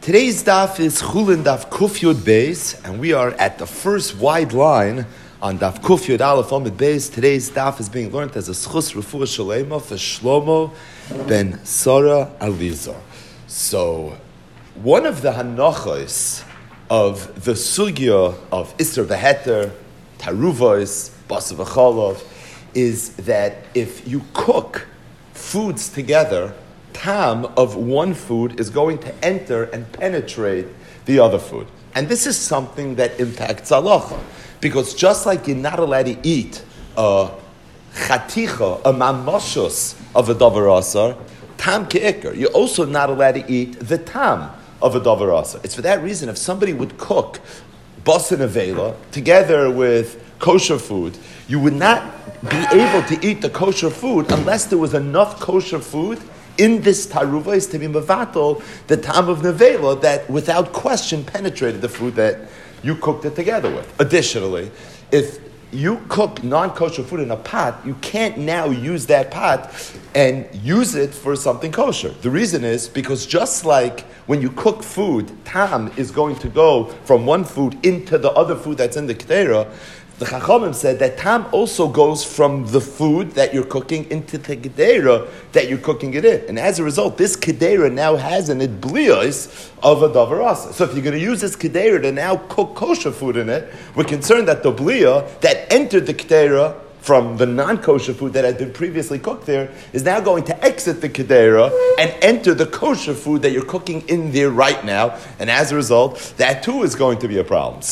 Today's daf is Chulin Daf Kuf Yud Beis, and we are at the first wide line on Daf Kuf Yud Aleph Amud Beis. Today's daf is being learned as a Schus Refuah Shalema for Shlomo ben Sarah Eliezer. So, one of the hanachos of the sugya of Isser v'Heter, Taruvos, Basa v'Cholov, is that if you cook foods together, tam of one food is going to enter and penetrate the other food. And this is something that impacts halacha. Because just like you're not allowed to eat a chaticha, a mamashos of a davar asar, tam ke'ikr, you're also not allowed to eat the tam of a davar asar. It's for that reason, if somebody would cook basa nevela together with kosher food, you would not be able to eat the kosher food unless there was enough kosher food in this taruva is to be mevatel the tam of nevela that without question penetrated the food that you cooked it together with. Additionally, if you cook non-kosher food in a pot, you can't now use that pot and use it for something kosher. The reason is because just like when you cook food, tam is going to go from one food into the other food that's in the kedera. The Chachamim said that tam also goes from the food that you're cooking into the kedera that you're cooking it in. And as a result, this kedera now has in it blios of a davar asar. So if you're going to use this kedera to now cook kosher food in it, we're concerned that the blia that entered the kedera from the non-kosher food that had been previously cooked there is now going to exit the kedera and enter the kosher food that you're cooking in there right now. And as a result, that too is going to be a problem.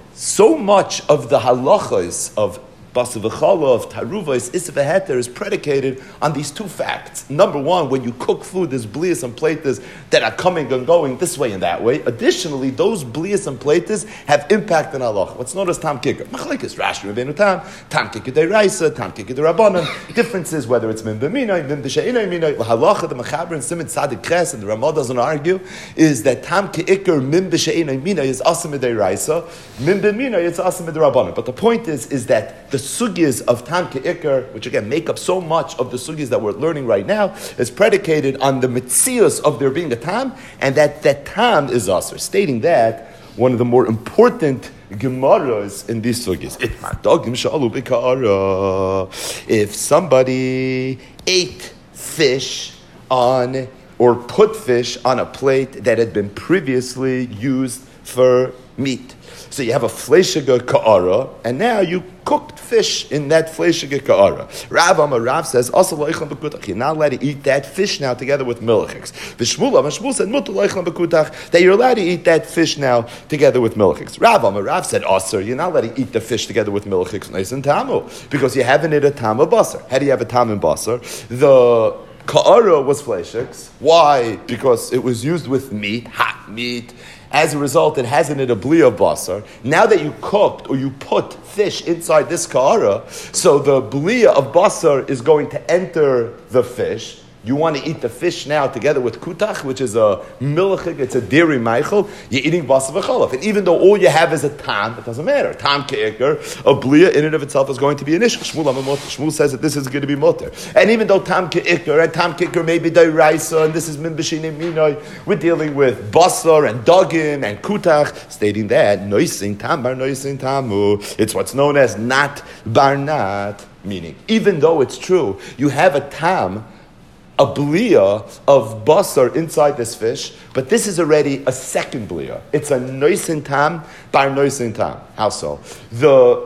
So much of the halachas of basa v'chala, of taruvos, isser v'heter is predicated on these two facts. Number one, when you cook food, there's blias and plaitas that are coming and going this way and that way. Additionally, those blias and plaitas have impact on halacha. What's known as tam kicker. Machlekes Rashi Rabbeinu tam kicker deraisa, tam kicker derabanan. Differences whether it's min b'minay, min b'she'inay minay. Halacha, the Mechaber and Simon Tzadik Ches, and the Ramah doesn't argue, is that tam kicker min b'she'inay minay is asim deraisa, min b'minay it's asim derabanan. But the point is that the sugyas of tam ke'ikr, which again make up so much of the sugyas that we're learning right now, is predicated on the mitzias of there being a tam, and that tam is asr. Stating that, one of the more important gemaras in these sugyas, if somebody ate fish on, or put fish on a plate that had been previously used for meat. So you have a fleishiga ka'ara, and now you cooked fish in that fleishiga ka'ara. Rav says, you're not allowed to eat that fish now together with milchiks. Shmuel said, that you're allowed to eat that fish now together with milchiks. Rav said, you're not allowed to eat the fish together with milchiks, nice and tamu, because you haven't eaten a tam of basar. How do you have a tam in basar? The ka'ara was fleishiks. Why? Because it was used with meat, hot meat. As a result, it has in it a bli of basar. Now that you cooked or you put fish inside this ka'ara, so the bli of basar is going to enter the fish. You want to eat the fish now together with kutach, which is a milchik, it's a dairy meichel. You're eating basa v'cholov. And even though all you have is a tam, it doesn't matter. Tam ke'ikr, a blia in and of itself is going to be an issue. Shmuel says that this is going to be mutter. And even though tam ke'ikr, and tam ke'ikr may be dairaisa, and this is min b'shinim minoi, we're dealing with basar and dagim and kutach, stating that noisin tam bar noisin tamu. It's what's known as nat bar nat, meaning even though it's true, you have a tam, a blia of basar inside this fish, but this is already a second blia. It's a noisin tam bar noisin tam. How so? The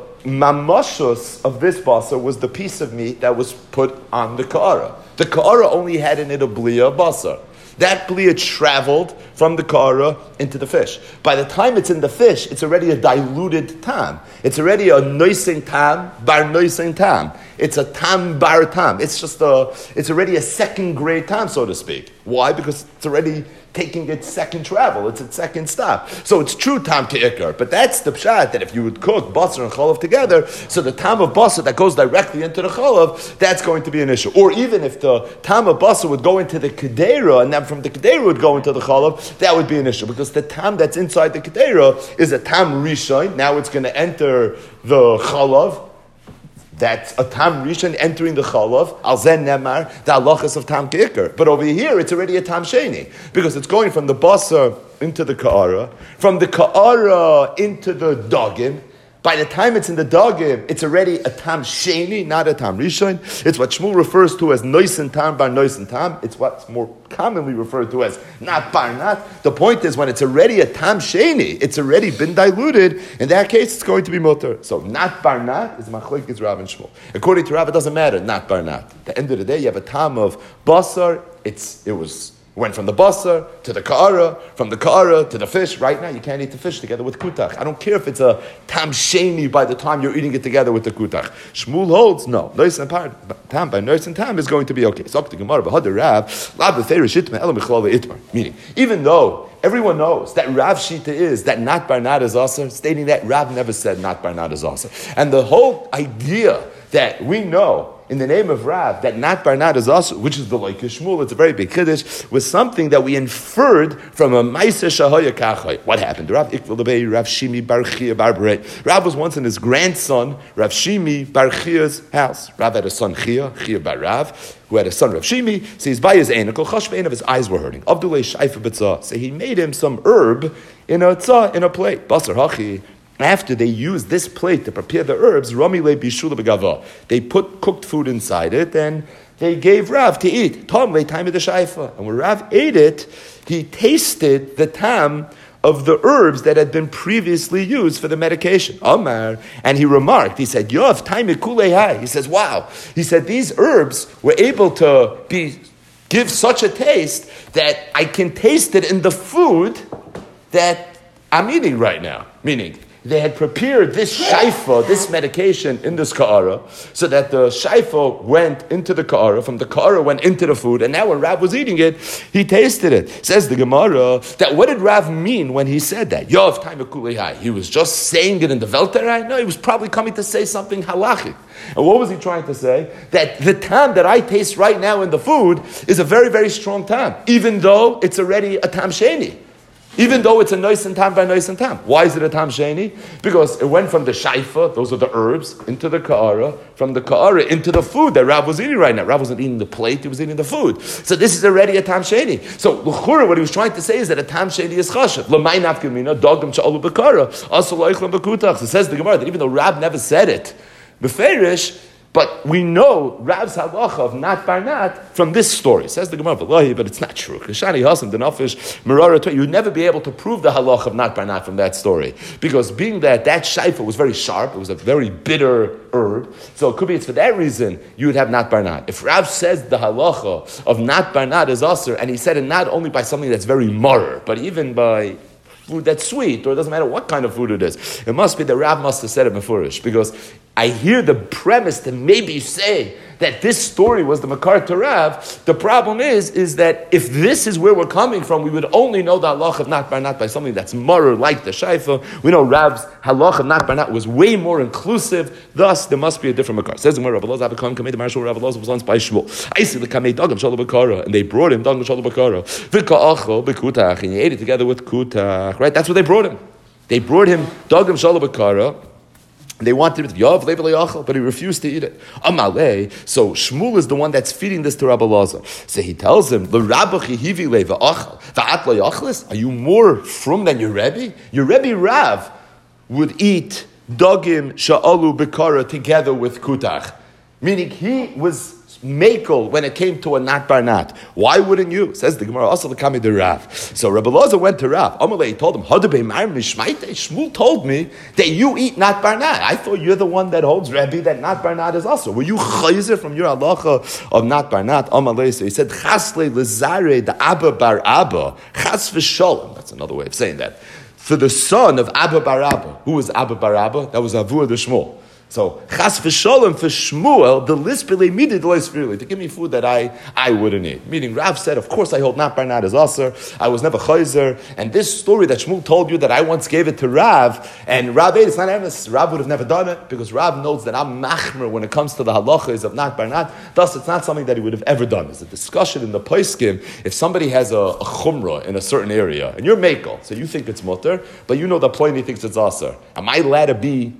mamashus of this basar was the piece of meat that was put on the ka'ara. The ka'ara only had in it a blia of basar. That blia traveled from the ka'ara into the fish. By the time it's in the fish, it's already a diluted tam. It's already a noisin tam bar noisin tam. It's a tam bar tam. It's already a second grade tam, so to speak. Why? Because it's already taking its second travel. It's its second stop. So it's true tam ke'ikar. But that's the pshat, that if you would cook basar and chalav together, so the tam of basar that goes directly into the chalav, that's going to be an issue. Or even if the tam of basar would go into the kedera, and then from the kedera would go into the chalav, that would be an issue. Because the tam that's inside the kedera is a tam rishon. Now it's going to enter the chalav. that's a tam rishon entering the chalav, al zen nemar, the halachas of tam kikr. But over here, it's already a tam sheni, because it's going from the basar into the ka'ara, from the ka'ara into the dagim. By the time it's in the dagim, it's already a tam sheni, not a tam rishon. It's what Shmuel refers to as noisen tam bar noisen tam. It's what's more commonly referred to as not bar not. The point is, when it's already a tam sheni, it's already been diluted. In that case, it's going to be mutter. So not bar not is machlokes Rav and Shmuel. According to Rav, it doesn't matter, not bar not. At the end of the day, you have a tam of basar. Went from the basar to the ka'ara, from the ka'ara to the fish. Right now, you can't eat the fish together with kutach. I don't care if it's a tam sheni by the time you're eating it together with the kutach. Shmuel holds, no. Nois and tam by nois and tam is going to be okay. So, the Gemara, b'hadar Rav, la b'ferish itma, ela michlala itmar. Meaning, even though everyone knows that Rav Shita is that not bar not is aser, stating that Rav never said not bar not is aser. And the whole idea that we know in the name of Rav, that not bar not is also, which is the like Shmuel, it's a very big kiddush, was something that we inferred from a Maisa Shahoya Kachay. What happened? Rav Ikvel Lebei, Rav Shimi Bar Chia Bar Berei. Rav was once in his grandson, Rav Shimi Bar Chia's house. Rav had a son Chia Bar Rav, who had a son Rav Shimi, so he's by his anakel, Chashvein of his eyes were hurting. Abdullah Shaifa B'tzah, so he made him some herb in a plate. Basar Hachi. After they used this plate to prepare the herbs, Rami le bishula begava. They put cooked food inside it, and they gave Rav to eat. Tom le time of the shaifa. And when Rav ate it, he tasted the tam of the herbs that had been previously used for the medication. Amar, and he remarked, he said, Yov time kulei. He says, wow. He said, these herbs were able to give such a taste that I can taste it in the food that I'm eating right now. Meaning, they had prepared this shaifa, this medication, in this ka'ara, so that the shaifa went into the ka'ara, from the ka'ara went into the food, and now when Rav was eating it, he tasted it. Says the Gemara, that what did Rav mean when he said that? Yov time kulei. He was just saying it in the Velterai? No, he was probably coming to say something halachic. And what was he trying to say? That the tam that I taste right now in the food is a very, very strong tam, even though it's already a tam sheni. Even though it's a nois and tam by nois and tam. Why is it a tam sheni? Because it went from the shaifa, those are the herbs, into the ka'ara, from the ka'ara into the food that Rav was eating right now. Rav wasn't eating the plate, he was eating the food. So this is already a tam sheni. So l'chura, what he was trying to say is that a tam sheni is chashav. L'may nafkamina, dogam sha'olu b'kara, asu lo'ichlam b'kutach. So says the Gemara that even though Rav never said it, b'ferish, but we know Rav's halacha of not bar not from this story. Says the Gemara, but it's not true. You would never be able to prove the halacha of not bar not from that story. Because being that shaifa was very sharp, it was a very bitter herb, so it could be it's for that reason you would have not bar not. If Rav says the halacha of not bar not is aser, and he said it not only by something that's very marer, but even by food that's sweet, or it doesn't matter what kind of food it is. It must be the Rav must have said it beforish, because I hear the premise to maybe say that this story was the Makar to Rav. The problem is that if this is where we're coming from, we would only know the halach of not bar not by something that's marer, like the shaifa. We know Rav's halach of not bar not was way more inclusive. Thus, there must be a different Makar. Says the Gemara, Rav Elazar become kamei the marshal Rav Elazar was once by Shmuel. I see the kamei dagam shalom bakara, and they brought him dagam shalom bakara. V'ka'acho b'kutach, and he ate it together with kutach. Right? That's what they brought him. They brought him dagam shalom bakara. They wanted it, but he refused to eat it. Amalei. So Shmuel is the one that's feeding this to Rabbi Elazar. So he tells him, are you more frum than your Rebbe? Your Rebbe Rav would eat dagim sha'alu bekara together with kutach. Meaning he was makel when it came to a not bar not. Why wouldn't you? Says the Gemara, also the Kami de Rav. So Rabbi Elazar went to Rav. Amalei told him, Shmuel told me that you eat not bar not. I thought you're the one that holds Rabbi that not bar not is also. Were you chayzer from your halacha of not bar not? Amalei, so he said, Chasle lezare the Abba bar Abba. Chas v'sholem. That's another way of saying that. For the son of Abba bar Abba. Who was Abba bar Abba? That was Avur the Shmuel. So, chas v'sholem for Shmuel, the lispele midid loisfirli, to give me food that I wouldn't eat. Meaning, Rav said, of course I hold not bar not as aser, I was never chayzer, and this story that Shmuel told you that I once gave it to Rav, and Rav ate, it's not evidence, Rav would have never done it, because Rav knows that I'm machmer when it comes to the halachas of not bar not, thus it's not something that he would have ever done. There's a discussion in the poskim, if somebody has a chumrah in a certain area, and you're mekel, so you think it's mutter, but you know the ploini thinks it's aser. Am I allowed to be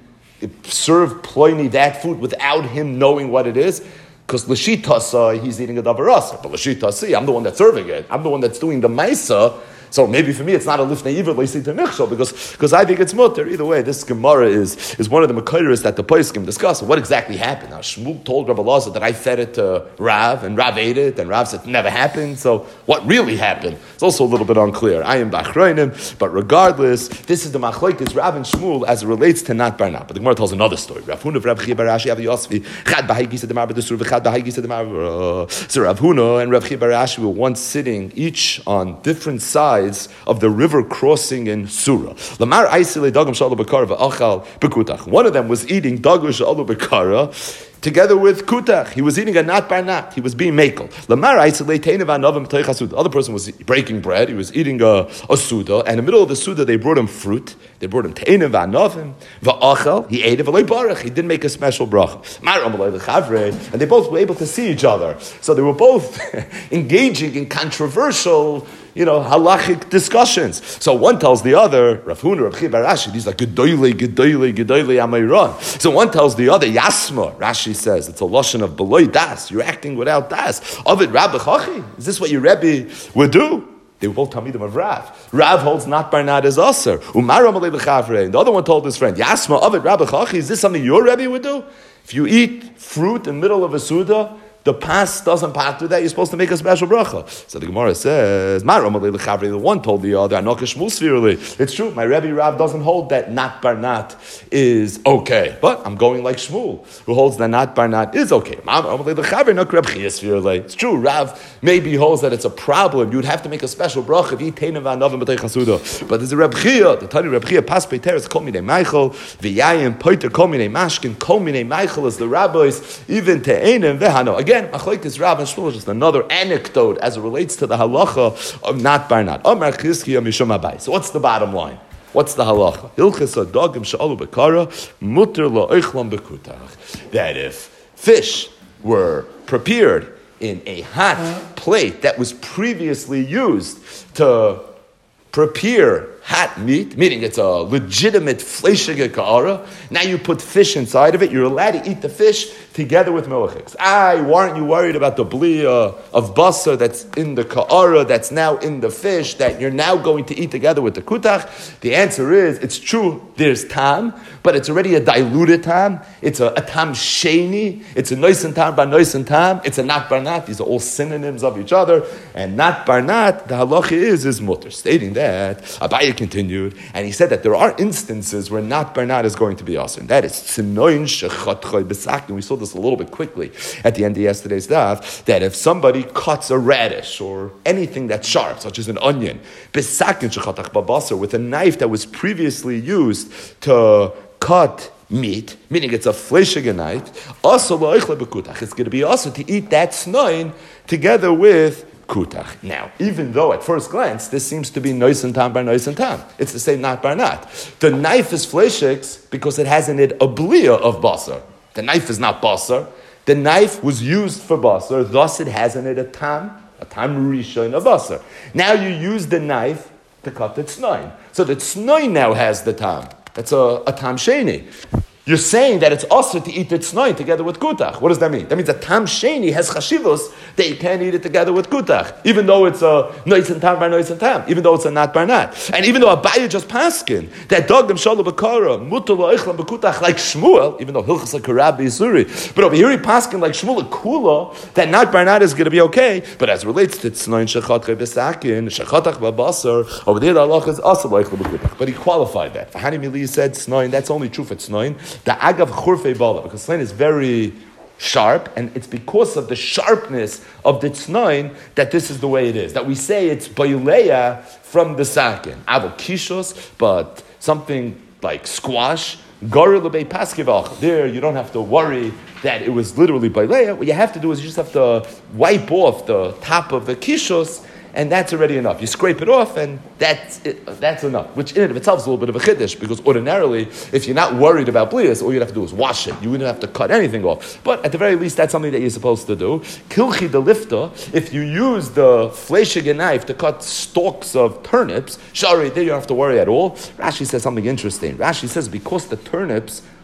serve Ploini that food without him knowing what it is? Because l'shitasa, he's eating a davar asa. But l'shitasi, I'm the one that's serving it. I'm the one that's doing the maisa. So maybe for me it's not a lifnei iver leisita michshol because I think it's mutter. Either way, this Gemara is one of the makairis that the poskim discuss. What exactly happened? Now Shmuel told Rav Elazar that I fed it to Rav, and Rav ate it, and Rav said it never happened. So what really happened? It's also a little bit unclear. I am b'achroinim, but regardless, this is the machlokes Rav and Shmuel as it relates to not barnat. But the Gemara tells another story. Rav Huna of Rav Chia bar Ashi Avi Yosfi chad b'haigi said the mar b'desur v'chad b'haigi said the mar. So Rav Huna and Rav Chia bar Ashi were once sitting each on different sides of the river crossing in Surah. Lamar Aisile Dagam Shalom Bekara v'achal bekutach. One of them was eating Dagam Shalom Bekara together with kutach. He was eating a nat bar nat. He was being makel. Lamar Aisile Teinev Anovim Toich HaSuda. The other person was breaking bread. He was eating a suda. And in the middle of the suda, they brought him fruit. They brought him Teinev Anovim v'achal. He ate it v'loi barach. He didn't make a special bracha. Mar Amalei L'Chavrei. And they both were able to see each other. So they were both engaging in controversial halachic discussions. So one tells the other, Rav Huna, Rav Chia bar Ashi, these are gedoyle amayron. So one tells the other, Yasma, Rashi says, it's a lashon of beloy das. You're acting without das. Of it, Rabbi Chachi, is this what your Rebbe would do? They were both Talmidim of Rav. Rav holds not barnat as aser. Umar Amalei L'Chavrei. And the other one told his friend, Yasma, of it, Rabbi Chachi, is this something your Rebbe would do? If you eat fruit in the middle of a Suda, the pas doesn't part to that, you're supposed to make a special bracha. So the Gemara says, the one told the other, it's true, my Rebbe Rav doesn't hold that not barnat is okay. But I'm going like Shmuel, who holds that not barnat is okay. It's true, Rav maybe holds that it's a problem. You'd have to make a special bracha if you eat teinav anovim b'tei chasuda. But there's a Reb Chia, the Tani Reb Chia, pas peiteres kol minei meichel, v'yayim poiter kol minei mashkin, kol minei meichel as the rabbis, even te'enim v'hano. Again, machlokes Rav and Shmuel is just another anecdote as it relates to the halacha of not barnat. Amar Chizkiya mishum abai. So what's the bottom line? What's the halacha? Hilchas adagim she'alu bekara muter la'oichlam bekutach. That if fish were prepared in a hot plate that was previously used to prepare hot meat, meaning it's a legitimate fleishige ka'ara. Now you put fish inside of it. You're allowed to eat the fish together with milchiks. Why aren't you worried about the bliya of basar that's in the ka'ara, that's now in the fish, that you're now going to eat together with the kutach? The answer is, it's true, there's tam, but it's already a diluted tam. It's a tam sheni. It's a noisen tam bar noisen tam. It's a not barnat. These are all synonyms of each other. And not barnat, the halacha is mutter. Stating that, Abaye continued, and he said that there are instances where not barnat is going to be awesome. That is tzinoin shechatchoy besakin. We saw this a little bit quickly at the end of yesterday's daf, that if somebody cuts a radish or anything that's sharp, such as an onion, besakin shechatach babasar, with a knife that was previously used to cut meat, meaning it's a fleshige knife, also lo'ichle bekutach. It's going to be also to eat that snoin together with kutach. Now, even though at first glance this seems to be nois and tam bar nois and tam, it's the same not bar not. The knife is fleshix because it has in it a bliya of basar. The knife is not basar. The knife was used for basar, thus it has in it a tam rishon of basar. Now you use the knife to cut the tznoin. So the tznoin now has the tam. That's a tam sheni. You're saying that it's also to eat the tznoin together with kutach. What does that mean? That means that tam sheni has chashivos that you can't eat it together with kutach, even though it's a nois and tam bar nois and tam, even though it's a not bar not. And even though Abaye just paskin that dogam shalom bekara mutar lo'ichlam bekutach like Shmuel, even though hilchas like Rabbi Yisuri, but over here he paskin like Shmuel kula that not bar not is going to be okay. But as it relates to tznoin shechatach besakin shechatach babasar, over there the halacha is also lo'ichlam bekutach. But he qualified that. Hani Mili said tznoin. That's only true for tznoin. The agav churfei bala, because tznoin is very sharp, and it's because of the sharpness of the tznoin that this is the way it is. That we say it's baileya from the sakin. Avo kishos, but something like squash, gari lebei paskevach. There you don't have to worry that it was literally baileya. What you have to do is you just have to wipe off the top of the kishos, and that's already enough. You scrape it off, and that's enough. Which in and of itself is a little bit of a chiddush, because ordinarily, if you're not worried about blias, all you'd have to do is wash it. You wouldn't have to cut anything off. But at the very least, that's something that you're supposed to do. Kilchi the lifta, if you use the fleshige knife to cut stalks of turnips, shari, there you don't have to worry at all. Rashi says something interesting. Rashi says because the turnips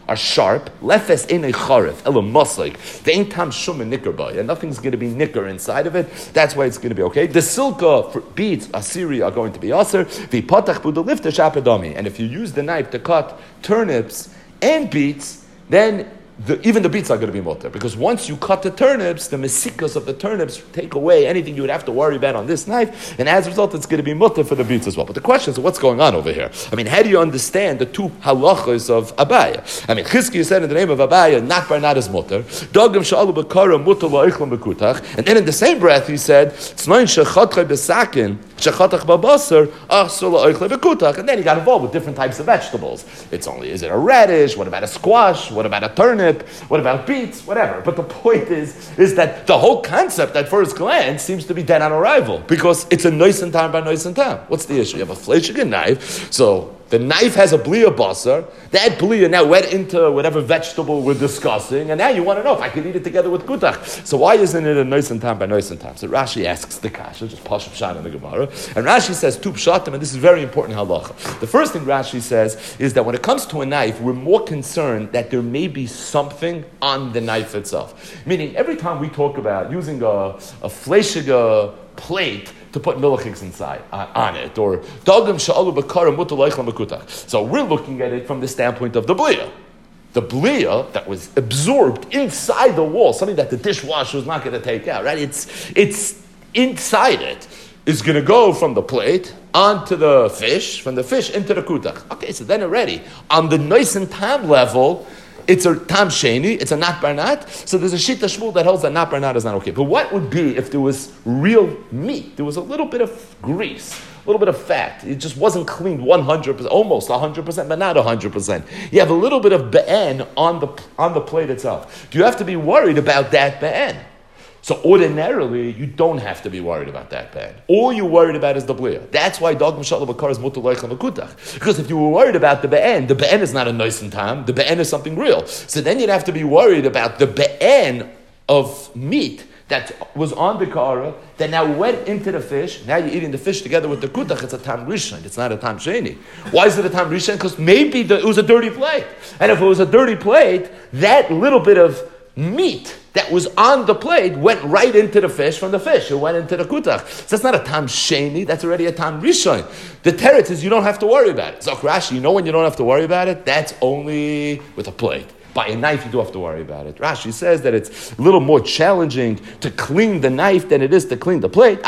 are sharp. Lefes enei charif elo maslik. They ain't tam shum and nicker by, and nothing's going to be nicker inside of it. That's why it's going to be okay. The silka for beets asiri are going to be aser. V'patach budalifta shapadami. And if you use the knife to cut turnips and beets, then even the beets are going to be mutter, because once you cut the turnips, the mesikas of the turnips take away anything you would have to worry about on this knife, and as a result, it's going to be mutter for the beets as well. But the question is, what's going on over here? I mean, how do you understand the two halachas of Abaya? I mean, Chizkiah said in the name of Abaya, not bar is mutter. Dogam sha'alu b'kara mutter la'oichlem b'kutach. And then in the same breath, he said, tznoin shechatchay b'sakin, shechatach b'basar, achsul la'oichlem b'kutach. And then he got involved with different types of vegetables. Is it a radish? What about a squash? What about a turnip? What about beets? Whatever. But the point is that the whole concept at first glance seems to be dead on arrival, because it's a nois and tam by nois and tam. What's the issue? You have a fleshig knife, so the knife has a blia basar. That blia now went into whatever vegetable we're discussing, and now you want to know if I could eat it together with kutach. So why isn't it a nois and tam by nois and tam? So Rashi asks the kasha, just pashut pshat in the Gemara, and Rashi says two pshatim, and this is very important halacha. The first thing Rashi says is that when it comes to a knife, we're more concerned that there may be something on the knife itself. Meaning, every time we talk about using a fleshiga plate to put milchiks inside on it, or dagam sha'alu b'kara mutar la'oichlem b'kutach. So we're looking at it from the standpoint of the blia. The blia that was absorbed inside the wall, something that the dishwasher is not going to take out, right? It's inside it. Is going to go from the plate onto the fish, from the fish into the kutach. Okay, so then already, on the nois and tam level, it's a tam sheni, it's a nat barnat. So there's a shita shmul that holds that nat barnat is not okay. But what would be if there was real meat? There was a little bit of grease, a little bit of fat. It just wasn't cleaned 100%, almost 100%, but not 100%. You have a little bit of be'en on the plate itself. Do you have to be worried about that be'en? So ordinarily, you don't have to be worried about that be'en. All you're worried about is the blia. That's why dogam sha'alu b'kara is mutar la'oichlem b'kutach. Because if you were worried about the be'en is not a nois and tam, the be'en is something real. So then you'd have to be worried about the be'en of meat that was on the kara, that now went into the fish. Now you're eating the fish together with the kutach. It's a tam rishon. It's not a tam sheni. Why is it a tam rishon? Because maybe it was a dirty plate. And if it was a dirty plate, that little bit of meat that was on the plate went right into the fish from the fish. It went into the kutach. So that's not a tam sheni, that's already a tam rishon. The teretz is you don't have to worry about it. So Rashi, you know when you don't have to worry about it? That's only with a plate. By a knife, you do have to worry about it. Rashi says that it's a little more challenging to clean the knife than it is to clean the plate.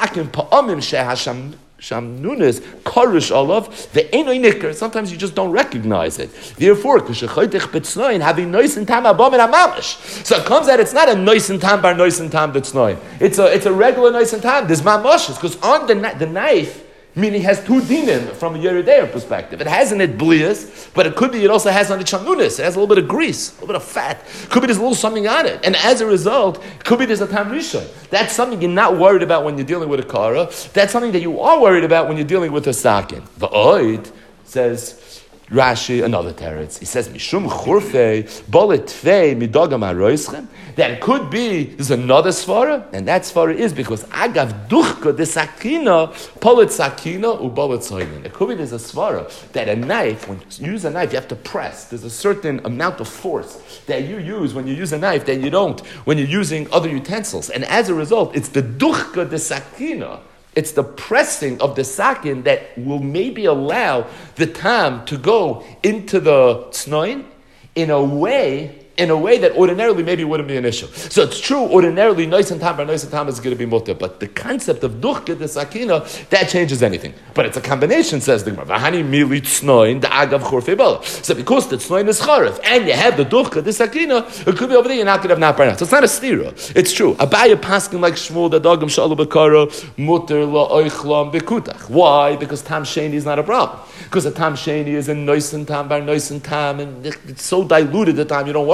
Shamnunis, Karish Olav, the Enoi Nicker, sometimes you just don't recognize it. Therefore, having nois and tam abom and amamish. So it comes out, it's not a nois and tam bar nois and tam that's noin. It's a regular nois and tam. There's mamoshes, because on the knife, meaning it has two dinim from a Yeridea perspective. It has in it blias, but it could be it also has on it shamnunis. It has a little bit of grease, a little bit of fat. Could be there's a little something on it. And as a result, it could be there's a tam rishon. That's something you're not worried about when you're dealing with a kara. That's something that you are worried about when you're dealing with a sakin. V'oid says Rashi, another teretz. He says, Mishum churfei, bolet tvei, midogam haroischem. That it could be, there's another svara, and that svara is because agav duchka de sakina, polet sakina, ubolet soinin. It could be there's a svara that a knife, when you use a knife, you have to press. There's a certain amount of force that you use when you use a knife that you don't when you're using other utensils. And as a result, it's the duchka de sakina. It's the pressing of the sakin that will maybe allow the tam to go into the tznoin in a way that ordinarily maybe wouldn't be an issue. So it's true, ordinarily, nois and tam is going to be mutter, but the concept of duchke de sakina, that changes anything. But it's a combination, says the Gemara. V'hani mili tznoin, the agav chorfei bala. So because the tznoin is charif, and you have the duchke de sakina, it could be over there, you're not going to have not barnat. So it's not a stira. It's true. Abaya paskin like Shmuel, the dogam shalu b'kara, mutter la'oichlam b'kutach. Why? Because tam sheni is not a problem. Because the tam sheni is in nois and tam bar nois and tam, and it's so diluted the time you don't worry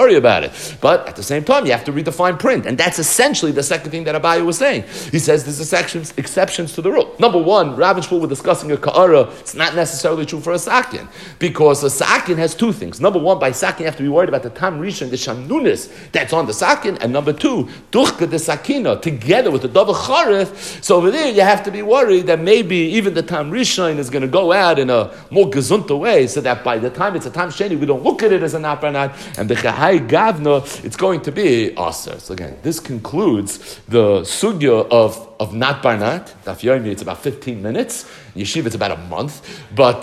worry about it. But at the same time, you have to read the fine print. And that's essentially the second thing that Abaye was saying. He says there's exceptions to the rule. Number one, Rav and Shmuel were discussing a ka'ara. It's not necessarily true for a sakin. Because a sakin has two things. Number one, by sakin, you have to be worried about the tam rishon, the shanunis that's on the sakin. And number two, duchka the sakina, together with the davar charif. So over there, you have to be worried that maybe even the tam rishon is going to go out in a more gezunta way, so that by the time it's a tam sheni, we don't look at it as a nat barnat, and the chahai gavna, it's going to be aser. So again, this concludes the sugya of nat barnat. Daf yomi, it's about 15 minutes. Yeshiva, it's about a month. But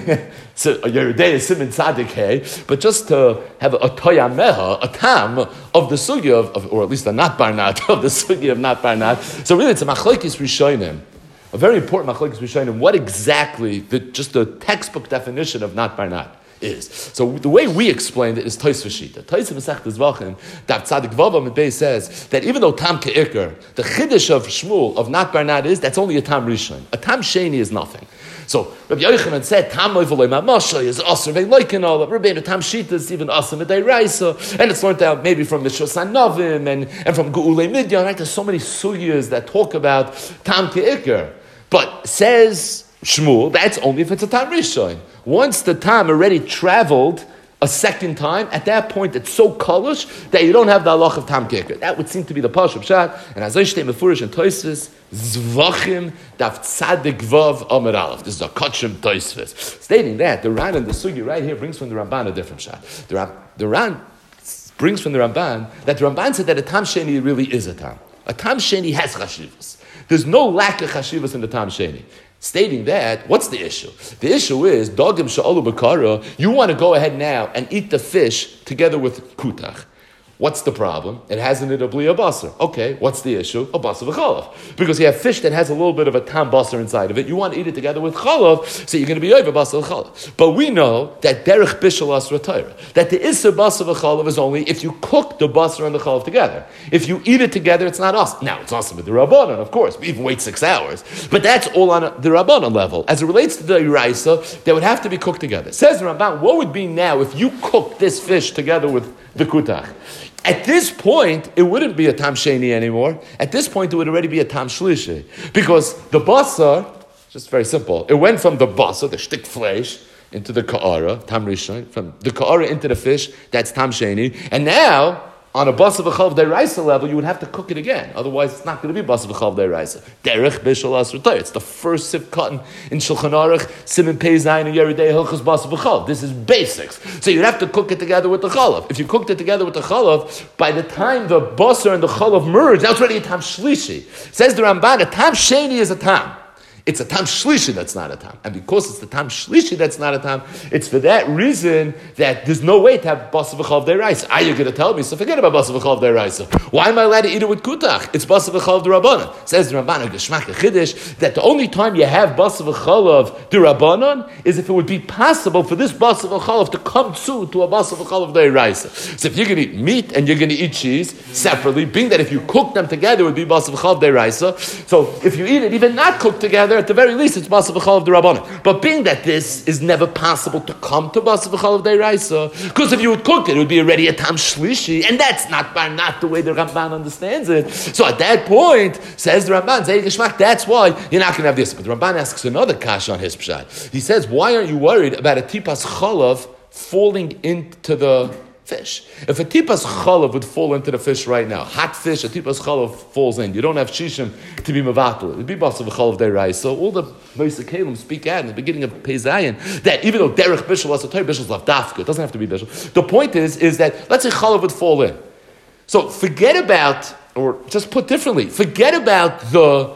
so your day is simin tzadik hey. But just to have a toyameha, a tam of the sugya of, or at least a nat barnat of the sugya of nat barnat. So really, it's a machlokes rishonim. A very important machlokes rishonim. What exactly just the textbook definition of nat barnat is. So the way we explained it is Tosfos Shita. Tosfos Masechtas Zvachim, Daf Tzadik Vav Amud Beis says that even though tam ke'ikr, the chiddush of Shmuel of nat barnat is that's only a tam rishon. A tam sheni is nothing. So Rabbi Yochanan said tam loyvolei mamasha is aser ve'loikin all. Rabbeinu tam shita is even aser midayraisa, and it's learned out maybe from Mishras Hanovim and from Geulei Midyan. Right? There's so many sugyas that talk about tam ke'ikr, but says Shmuel that's only if it's a tam rishon. Once the tam already traveled a second time, at that point it's so kolish that you don't have the halach of tam ke'ikr. That would seem to be the pashup pshat. And as I shtei mefurish and Tosfos Zvachim daf tzadik vav amar aleph. This is a kachim Tosfos stating that the Ran and the Sugi right here brings from the Ramban a different pshat. The Ran brings from the Ramban that the Ramban said that a tam sheni really is a tam. A tam sheni has chashivas. There's no lack of chashivas in the tam sheni. Stating that, what's the issue? The issue is, dogim sha'olu b'kara, you want to go ahead now and eat the fish together with kutach. What's the problem? It has in it a bli basar. Okay, what's the issue? A basar v'chalav. Because you have fish that has a little bit of a tam basar inside of it. You want to eat it together with chalav, so you're going to be over basar v'chalav. But we know that derech bishul asra Torah, that the isser basar v'chalav is only if you cook the basar and the chalav together. If you eat it together, it's not awesome. Now, it's awesome with the rabbanon, of course. We even wait 6 hours. But that's all on the rabbanon level. As it relates to the iraisa, they would have to be cooked together. Says the Ramban, what would be now if you cook this fish together with the kutach? At this point, it wouldn't be a tam sheni anymore. At this point, it would already be a tam shlishi. Because the basar, just very simple, it went from the basar, the shtik flesh, into the ka'ara, tam rishon, from the ka'ara into the fish, that's tam sheni. And now, on a basar v'chalav deiraisa level, you would have to cook it again. Otherwise, it's not going to be basar v'chalav deiraisa. Derech bishul asr Torah. It's the first sif cotton in Shulchan Aruch, Siman Pei Zayin and Yeridei Hilchos basar v'chalav. This is basics. So you'd have to cook it together with the chalav. If you cooked it together with the chalav, by the time the basar and the chalav merge, now it's already a tam shlishi. Says the Ramban, a tam sheni is a tam. It's a tam shlishi that's not a tam. And because it's the tam shlishi that's not a tam, it's for that reason that there's no way to have basar v'chalav deiraisa. Are you going to tell me? So forget about basar v'chalav deiraisa. Why am I allowed to eat it with kutach? It's basar v'chalav derabbanon. Says the Ramban, Geshmak Chiddush, that the only time you have basar v'chalav derabbanon is if it would be possible for this basar v'chalav to come to a basar v'chalav deiraisa. So if you're going to eat meat and you're going to eat cheese separately, being that if you cook them together, it would be basar v'chalav deiraisa. So if you eat it even not cooked together, at the very least, it's basar v'chalav derabbanon. But being that this is never possible to come to basar v'chalav deiraisa, because if you would cook it, it would be already a tam shlishi, and that's not the way the Ramban understands it. So at that point, says the Ramban, that's why you're not going to have this. But the Ramban asks another kasha on his pshat. He says, why aren't you worried about a tipas chalav falling into the fish? If a tipas chalav would fall into the fish right now, hot fish, a tipas chalav falls in, you don't have shishim to be mevatel. It would be basar v'chalav deiraisa. So all the Moshe Kalim speak out in the beginning of Pezayin that even though derech bishul was a Torah, bishul's lav dafka, it doesn't have to be bishul. The point is that let's say chalav would fall in. So forget about, or just put differently, forget about the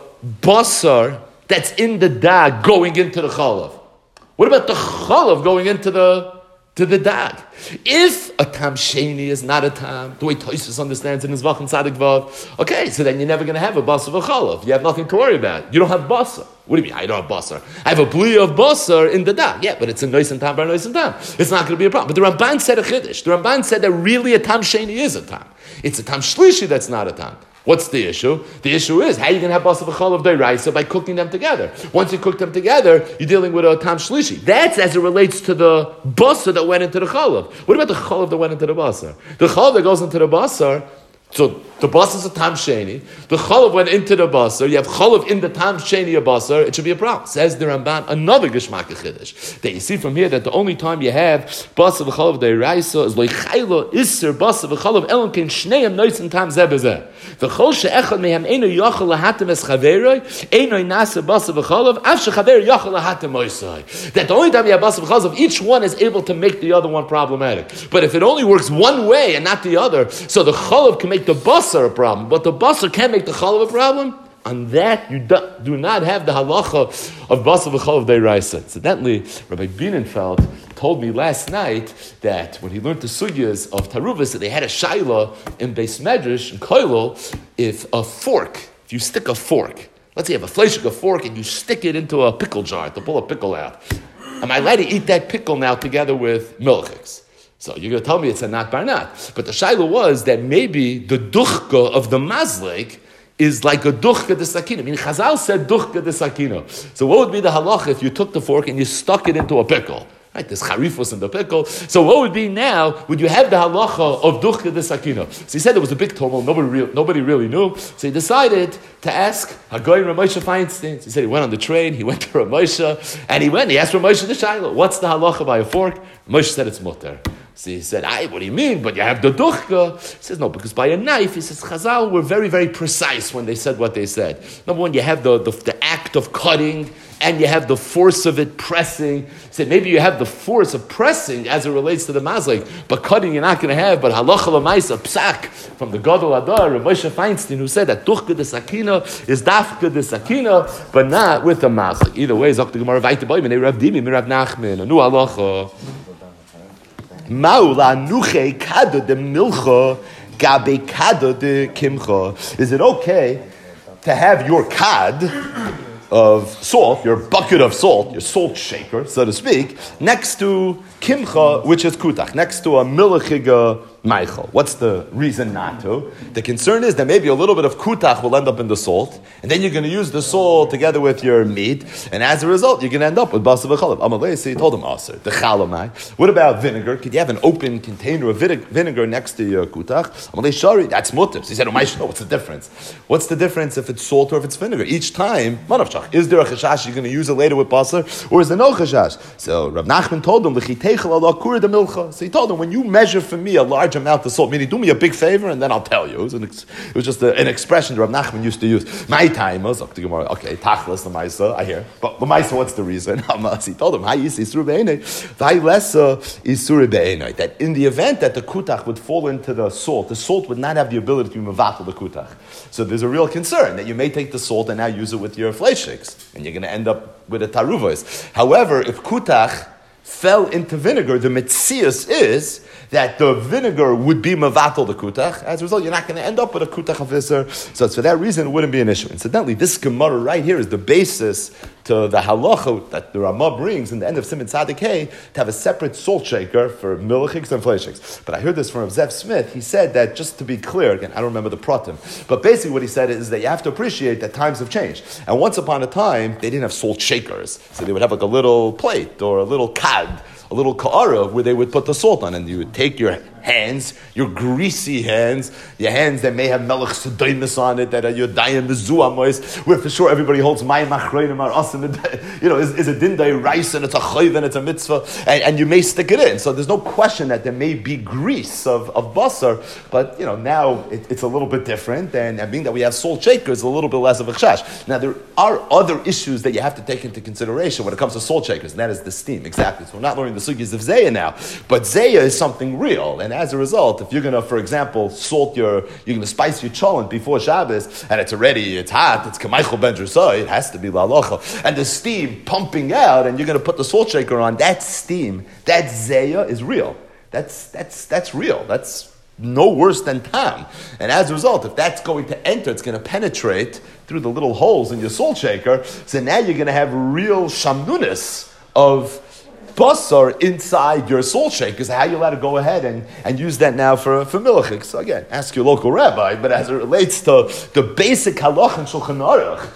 basar that's in the dag going into the chalav. What about the chalav going into the dag? If a tam sheni is not a tam, the way Tosfos understands in his Vachim Tzadik Vav, okay, so then you're never going to have a basar v'chalav. You have nothing to worry about. You don't have basar. What do you mean? I don't have basar. I have a bli of basar in the dag. Yeah, but it's a nois and tam bar nois and tam. It's not going to be a problem. But the Ramban said a chiddush. The Ramban said that really a tam sheni is a tam. It's a tam shlishi that's not a tam. What's the issue? The issue is, how are you going to have basar v'chalav d'oraisa by cooking them together? Once you cook them together, you're dealing with a tam shlishi. That's as it relates to the basar that went into the chalav. What about the chalav that went into the basar? The chalav that goes into the basar, so the basar is a tam sheni. The chalav went into the basar. You have chalav in the tam sheni of basar. It should be a problem. Says the Ramban, another geshmak chiddush. That you see from here that the only time you have basar v'chalav d'oraisa is loichaylo iser basar v'chalav elam ken shneim noisin tam zeh bezeh. V'chol she'echad mehem eino yachal lahatem es chaveroi eino nasa basar v'chalav av shechaver yachal lahatem oisai. That the only time you have basar v'chalav, each one is able to make the other one problematic. But if it only works one way and not the other, so the chalav can make the basar a problem, but the basar can't make the chalav a problem. On that, you do not have the halacha of basar v'chalav d'oraisa. Incidentally, Rabbi Bienenfeld told me last night that when he learned the sugyas of Taruvas, that they had a shaila in Beis Medrash, in Koilel, if you stick a fork, let's say you have a fleishik fork and you stick it into a pickle jar to pull a pickle out. Am I allowed to eat that pickle now together with milchiks? So you're going to tell me it's a nat bar nat. But the shaila was that maybe the duchka of the mazlik is like a duchka de sakina. I mean, Chazal said duchka de sakina. So what would be the halacha if you took the fork and you stuck it into a pickle? Right, there's charifus in the pickle. So what would be now? Would you have the halacha of duchka de sakina? So he said there was a big tumult. Nobody really knew. So he decided to ask Hagoy Ramosha Feinstein. So he said he went on the train. He went to Ramosha, and he asked Ramosha the shaila, "What's the halacha by a fork?" Ramosha said it's mutter. So he said, what do you mean? But you have the duchka. He says, no, because by a knife, he says, Chazal were very, very precise when they said what they said. Number one, you have the act of cutting, and you have the force of it pressing. He said, maybe you have the force of pressing as it relates to the mazlik, but cutting you're not going to have. But halacha l'maisa, psak, from the Gadol Adar, Rav Moshe Feinstein, who said that duchka de sakina is dafka de sakina, but not with the mazlik. Either way, Zok the Gemara, Vayte Boy, Menei Rav Dimi, Rav Nachman, Anu halacha. Maula nuche kado de milcha gabe kado de kimcha. Is it okay to have your kad of salt, your bucket of salt, your salt shaker, so to speak, next to kimcha, which is kutach, next to a milichiga Michael? What's the reason not to? The concern is that maybe a little bit of kutach will end up in the salt, and then you're going to use the salt together with your meat, and as a result, you're going to end up with basar v'chalav. Amalei, so he told him, aser, the chalamai. What about vinegar? Could you have an open container of vinegar next to your kutach? Amalei, shari, that's mutter. So he said, no, what's the difference? What's the difference if it's salt or if it's vinegar? Each time, manavchach, is there a chashash you're going to use it later with basar, or is there no chashash? So Rav Nachman told him, so he told him, when you measure for me a large amount of salt, meaning do me a big favor and then I'll tell you. It was just an expression that Rav Nachman used to use. My time was, okay, tachlis, the Maisa, I hear. But the Maisa, what's the reason? He told him, that in the event that the kutach would fall into the salt would not have the ability to be mevatel the kutach. So there's a real concern that you may take the salt and now use it with your fleishiks, and you're going to end up with a taruvos. However, if kutach fell into vinegar, the metzius is that the vinegar would be mevatel the kutach. As a result, you're not going to end up with a kutach of iser. So for that reason, it wouldn't be an issue. Incidentally, this Gemara right here is the basis to the halacha that the Ramah brings in the end of Siman Tzadik Hey, to have a separate salt shaker for milichiks and fleishiks. But I heard this from Rav Zev Smith. He said that, just to be clear, again, I don't remember the pratim, but basically what he said is that you have to appreciate that times have changed. And once upon a time, they didn't have salt shakers. So they would have like a little plate or a little kad, a little ka'ara where they would put the salt on, and you would take your hands, your greasy hands, your hands that may have melech sedaimus on it, that are your dayim bezuamos, where for sure everybody holds mayim achreinim are asim, is a dinday rice and it's a chayv and it's a mitzvah, and you may stick it in. So there's no question that there may be grease of basar, but now it's a little bit different, and being that we have salt shakers, a little bit less of a chash. Now there are other issues that you have to take into consideration when it comes to salt shakers, and that is the steam. Exactly. So we're not learning the sugyas of zayah now, but zayah is something real, and as a result, if you're going to, for example, you're going to spice your cholent before Shabbos, and it's hot, it's Kameichel Ben Drusai, it has to be la'alocha, and the steam pumping out, and you're going to put the salt shaker on, that steam, that zayah is real. That's real. That's no worse than tam. And as a result, if that's going to enter, it's going to penetrate through the little holes in your salt shaker, so now you're going to have real shamnunis of basar inside your salt shakers, how are you allowed to go ahead and use that now for milchik? So again, ask your local rabbi, but as it relates to the basic halach and Shulchan Aruch,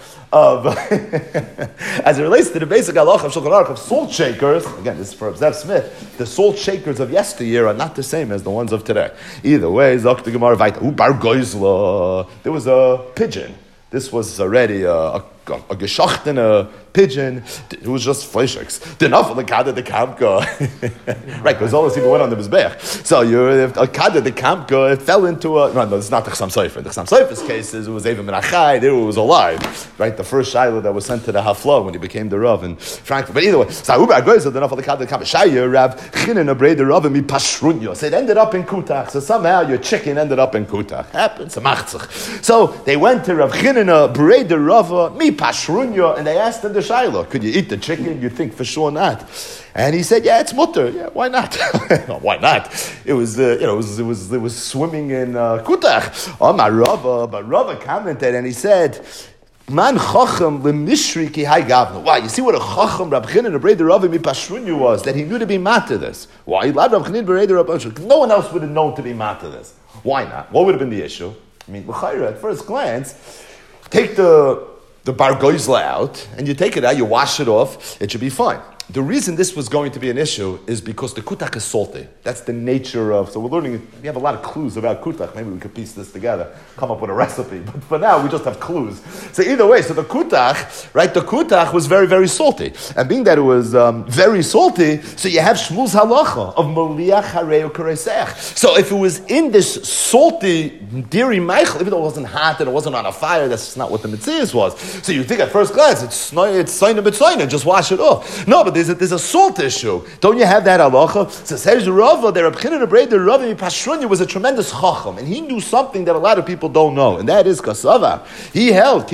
as it relates to the basic halacha of Shulchan Aruch of salt shakers, again, this is for Zev Smith, the salt shakers of yesteryear are not the same as the ones of today. Either way, Zok the Gemara Vayta, Bar Goizla, there was a pigeon. This was already a geschachtene pigeon. It was just fleischiks. The nafel the kada the kamka. Right, because all this even went on the mizbech. So a kada the kamka, it fell into a. No, it's not the Chassam Sofer. The Chassam Sofer's cases, it was even menachai. It was alive. Right, the first shiloh that was sent to the Hafla when he became the Rav in Frankfurt. But either way, so the nafel the kada the kamka. Shaya Rav chinen abrei the Rav mi pashrunyo. So it ended up in Kutach. So somehow your chicken ended up in Kutach. Happens. So they went to Rav chinen abrei the Rav mi pashrunyo, and they asked him the Shiloh, could you eat the chicken? You think for sure not. And he said, yeah, it's mutter. Yeah, why not? Why not? It was, it was swimming in Kutach. Oh, my Rava, but Rava commented and he said, Man chacham lemishri ki hai gavna. Why? You see what a chacham Rab Chinin Breder Rav mi Pashrunyu was, that he knew to be mad to this. Why? Rab Chinin Breder Rav Pashrunyu. No one else would have known to be mad to this. Why not? What would have been the issue? I mean, l'chayra, at first glance, take the bar goizla out, and you take it out, you wash it off, it should be fine. The reason this was going to be an issue is because the kutach is salty. That's the nature of, so we're learning, we have a lot of clues about kutach. Maybe we could piece this together, come up with a recipe. But for now, we just have clues. So either way, so the kutach, right, the kutach was very, very salty. And being that it was very salty, so you have shmuz halacha of moliach hareu karesech. So if it was in this salty dairy meichel, even though it wasn't hot and it wasn't on a fire, that's not what the mitzias was. So you think at first glance, it's soina b'tsoina, just wash it off. No, but there's a salt issue. Don't you have that halacha? So says Rava, the Reb Chinin Breder Rav mi Pashrunyu was a tremendous chacham, and he knew something that a lot of people don't know, and that is kasava. He held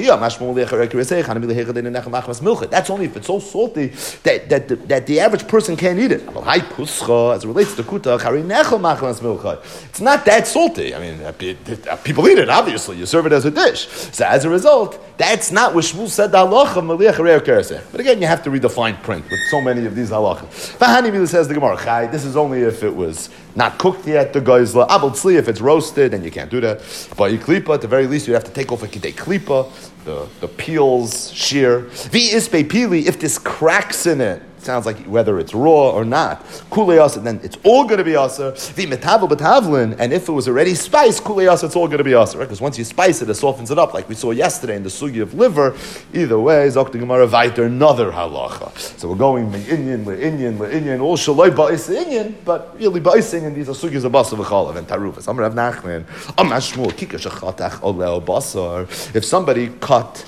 that's only if it's so salty that the average person can't eat it. As it relates to kuta, it's not that salty. I mean, people eat it. Obviously, you serve it as a dish. So as a result, that's not what Shmuel said. But again, you have to read the fine print with so many of these halachas. V'hani says the Gemara, Chai, this is only if it was not cooked yet, the goizla. Abel tzli, if it's roasted, then you can't do that. But klipa, at the very least, you have to take off a kidei klipa, the peels, shear. V'ispe pili, if this cracks in it, sounds like whether it's raw or not. Kulei asa, then it's all going to be asa. V'metavel b'tavlin, and if it was already spiced, kulei asa, it's all going to be asa, right? Because once you spice it, it softens it up, like we saw yesterday in the sugi of liver. Either way, Zok the Gemara Vayter, another halacha. So we're going le'inyan, all shaloi ba'is inyan, but really ba'is inyan, these are sugis of basar v'chalav and tarufas. Amar Rav Nachman, Amar Shmuel, kika shechatach oleo basar. If somebody cut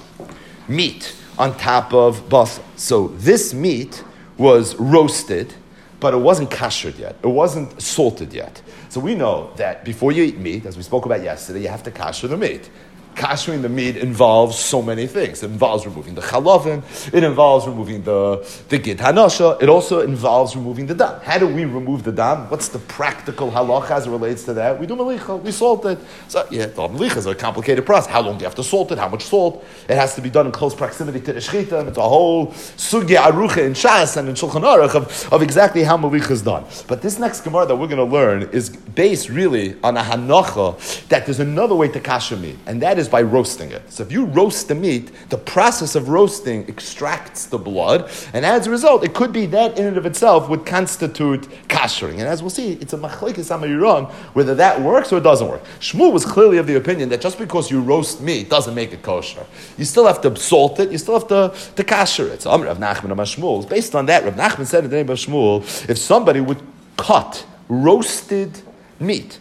meat on top of basar, so this meat was roasted, but it wasn't kashered yet. It wasn't salted yet. So we know that before you eat meat, as we spoke about yesterday, you have to kasher the meat. Kashering the meat involves so many things. It involves removing the chalavim. It involves removing the gid hanasha. It also involves removing the dam. How do we remove the dam? What's the practical halacha as it relates to that? We do malicha. We salt it. So yeah, the malicha is a complicated process. How long do you have to salt it? How much salt? It has to be done in close proximity to the shechita. It's a whole sugya arucha in Shas and in Shulchan Aruch of exactly how malicha is done. But this next Gemara that we're going to learn is based really on a hanacha that there's another way to kasher meat, and that is by roasting it. So if you roast the meat, the process of roasting extracts the blood, and as a result, it could be that in and of itself would constitute kashering. And as we'll see, it's a machlekes amayiron whether that works or it doesn't work. Shmuel was clearly of the opinion that just because you roast meat doesn't make it kosher. You still have to salt it, you still have to kasher it. So Rav Nachman Amar Shmuel, based on that, Rav Nachman said in the name of Shmuel, if somebody would cut roasted meat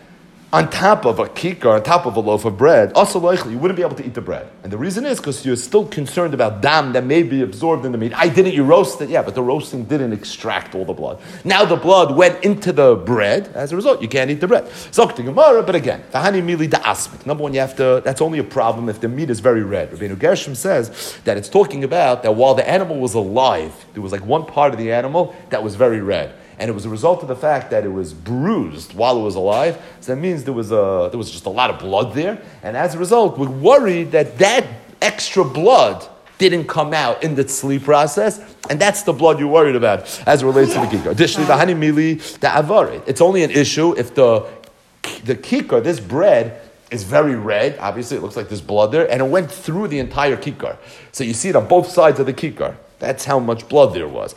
on top of a kikar, on top of a loaf of bread, also likely you wouldn't be able to eat the bread. And the reason is because you're still concerned about dam that may be absorbed in the meat. You roast it? Yeah, but the roasting didn't extract all the blood. Now the blood went into the bread. As a result, you can't eat the bread. Zok the Gemara, but again, Tahani mili da asmik. Number one, that's only a problem if the meat is very red. Rabbeinu Gershom says that it's talking about that while the animal was alive, there was like one part of the animal that was very red. And it was a result of the fact that it was bruised while it was alive. So that means there was just a lot of blood there. And as a result, we're worried that extra blood didn't come out in the tzli process, and that's the blood you're worried about as it relates to the kikar. It's only an issue if the kikar, this bread, is very red. Obviously, it looks like there's blood there, and it went through the entire kikar. So you see it on both sides of the kikar. That's how much blood there was.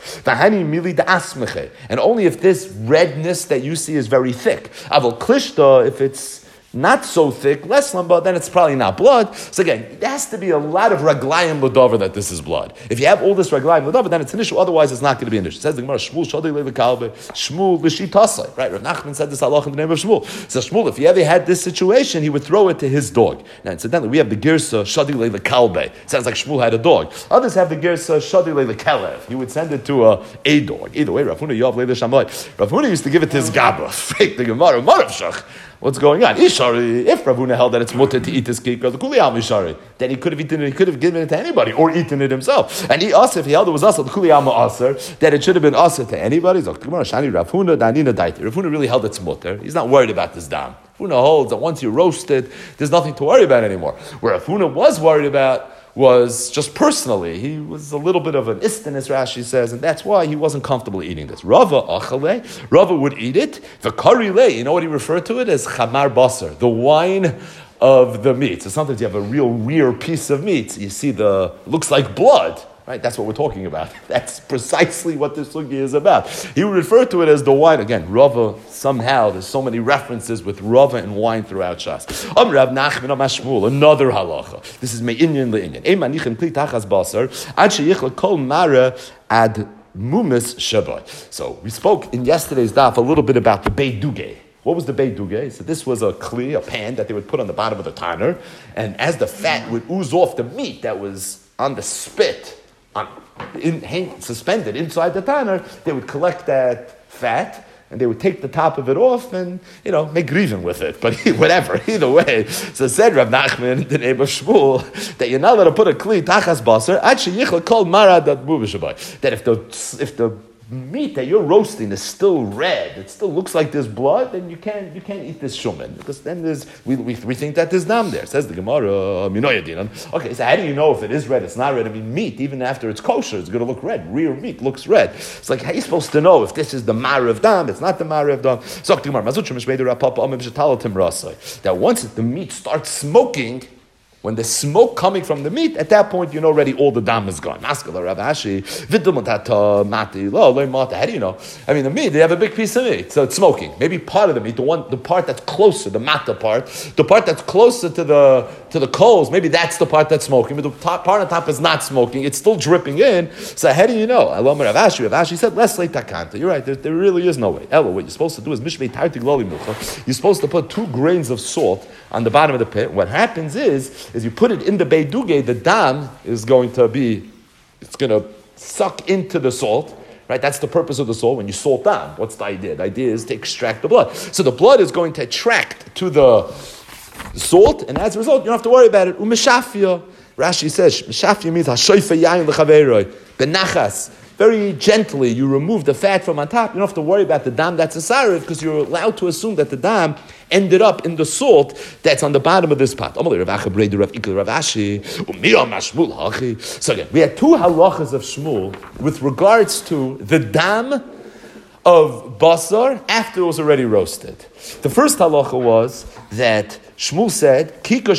And only if this redness that you see is very thick. Aval klishta, if it's not so thick, less lamba, then it's probably not blood. So again, there has to be a lot of raglayim l'dover that this is blood. If you have all this raglayim l'dover, then it's an issue. Otherwise, it's not going to be an issue. It says the Gemara, Shmuel shadi le'lekalbe, Shmuel l'shitasai. Right? Rav Nachman said this halach in the name of Shmuel. So Shmuel, if he ever had this situation, he would throw it to his dog. Now, incidentally, we have the girsa shadi le'lekalbe. Sounds like Shmuel had a dog. Others have the girsa shadi le'lekelev. He would send it to a dog. Either way, Rav Huna Yov le'leshamai. Rav Huna used to give it to his gabba. Fake the Gemara, Marav shach. What's going on? Ishari, if Rav Huna held that it's mutter to eat this kikar, the kuliyam ishari, then he could have eaten it, he could have given it to anybody, or eaten it himself. And he asked if he held it was asr, the kuliyam asr, that it should have been asr to anybody. Rav Huna really held it's mutter. He's not worried about this dam. Rav Huna holds that once you roast it, there's nothing to worry about anymore. Where Rav Huna was worried about was just personally. He was a little bit of an istinus, Rashi says, and that's why he wasn't comfortable eating this. Rava achale, Rava would eat it. V'kari le, you know what he referred to it as? Chamar basar, the wine of the meat. So sometimes you have a real rare piece of meat. You see looks like blood. Right, that's what we're talking about. That's precisely what this sugi is about. He would refer to it as the wine. Again, Rava, somehow, there's so many references with Rava and wine throughout Shas. Rav Nachman Shmuel, another halacha. This is me'inyan le'inyan. Ein manichin kli tachas basar, ad sheyichla kol mara ad mumis shabai. So, we spoke in yesterday's daf a little bit about the beiduge. What was the beiduge? So this was a kli, a pan that they would put on the bottom of the tanner, and as the fat would ooze off the meat that was on the spit, suspended inside the tanner, they would collect that fat and they would take the top of it off and, make grieving with it. But whatever, either way. So said Rav Nachman in the name of Shmuel that you're not allowed to put a kli tachas basar that if the meat that you're roasting is still red, it still looks like there's blood, then you can't eat this shuman, because then we think that there's dam there. Says the Gemara, okay, so how do you know if it is red, it's not red? I mean, meat, even after it's kosher, it's going to look red. Real meat looks red. It's like, how are you supposed to know if this is the marav dam, it's not the marav dam? So the Gemara, that once the meat starts smoking, when the smoke coming from the meat, at that point, already all the dam is gone. How do you know? I mean, the meat, they have a big piece of meat, so it's smoking. Maybe part of the meat, the part that's closer, the mata part, the part that's closer to the coals, maybe that's the part that's smoking, but the part on top is not smoking, it's still dripping in. So how do you know? Rav Ashi said, less late takanta. You're right, there really is no way. Ella, what you're supposed to do is, you're supposed to put 2 grains of salt on the bottom of the pit. What happens is you put it in the beiduge, the dam is going to suck into the salt, right? That's the purpose of the salt. When you salt down, what's the idea? The idea is to extract the blood. So the blood is going to attract to the salt, and as a result, you don't have to worry about it. Umeshafia, Rashi says, Meshafia means hashoifa yayin lechaveroi, benachas. Very gently, you remove the fat from on top. You don't have to worry about the dam that's a sarif, because you're allowed to assume that the dam ended up in the salt that's on the bottom of this pot. So again, we had 2 halachas of Shmuel with regards to the dam of basar after it was already roasted. The first halacha was that Shmuel said,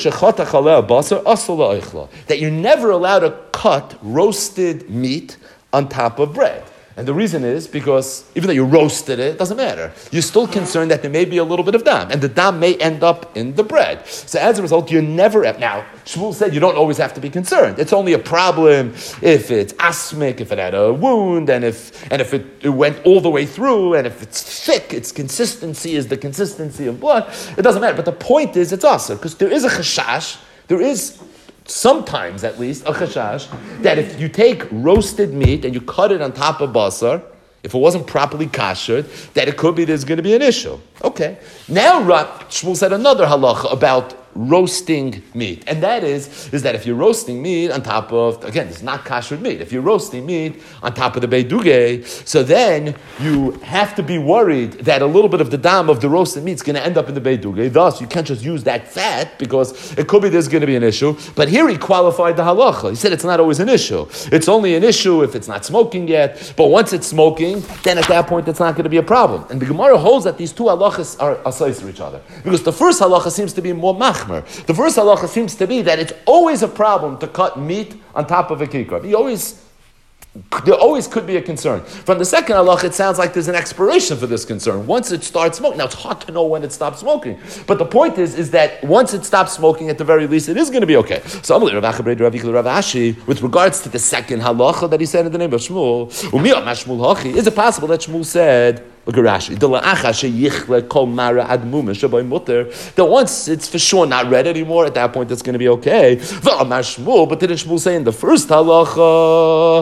that you're never allowed to cut roasted meat on top of bread. And the reason is because even though you roasted it, it doesn't matter. You're still concerned that there may be a little bit of dam, and the dam may end up in the bread. So as a result, you're never... Now, Shmuel said you don't always have to be concerned. It's only a problem if it's asthmic, if it had a wound, and if it went all the way through, and if it's thick, its consistency is the consistency of blood. It doesn't matter. But the point is, it's also because there is a chashash, there is... sometimes at least, a chashash, that if you take roasted meat and you cut it on top of basar, if it wasn't properly kashered, that it could be there's going to be an issue. Okay. Now Shmuel said another halacha about roasting meat. And that is that if you're roasting meat on top of, again, it's not kashrut meat. If you're roasting meat on top of the beiduge, so then you have to be worried that a little bit of the dam of the roasted meat is going to end up in the beiduge. Thus, you can't just use that fat because it could be there's going to be an issue. But here he qualified the halacha. He said it's not always an issue. It's only an issue if it's not smoking yet. But once it's smoking, then at that point it's not going to be a problem. And the Gemara holds that these two halachas are asayis to each other. Because the first halacha seems to be more machmer. The first halacha seems to be that it's always a problem to cut meat on top of a kikar. There always could be a concern. From the second halacha, it sounds like there's an expiration for this concern. Once it starts smoking, now it's hard to know when it stops smoking. But the point is that once it stops smoking, at the very least, it is going to be okay. So, with regards to the second halacha that he said in the name of Shmuel, is it possible that Shmuel said, look at Rashi, that once it's for sure not red anymore, at that point it's going to be okay. But didn't Shmuel say in the first halacha,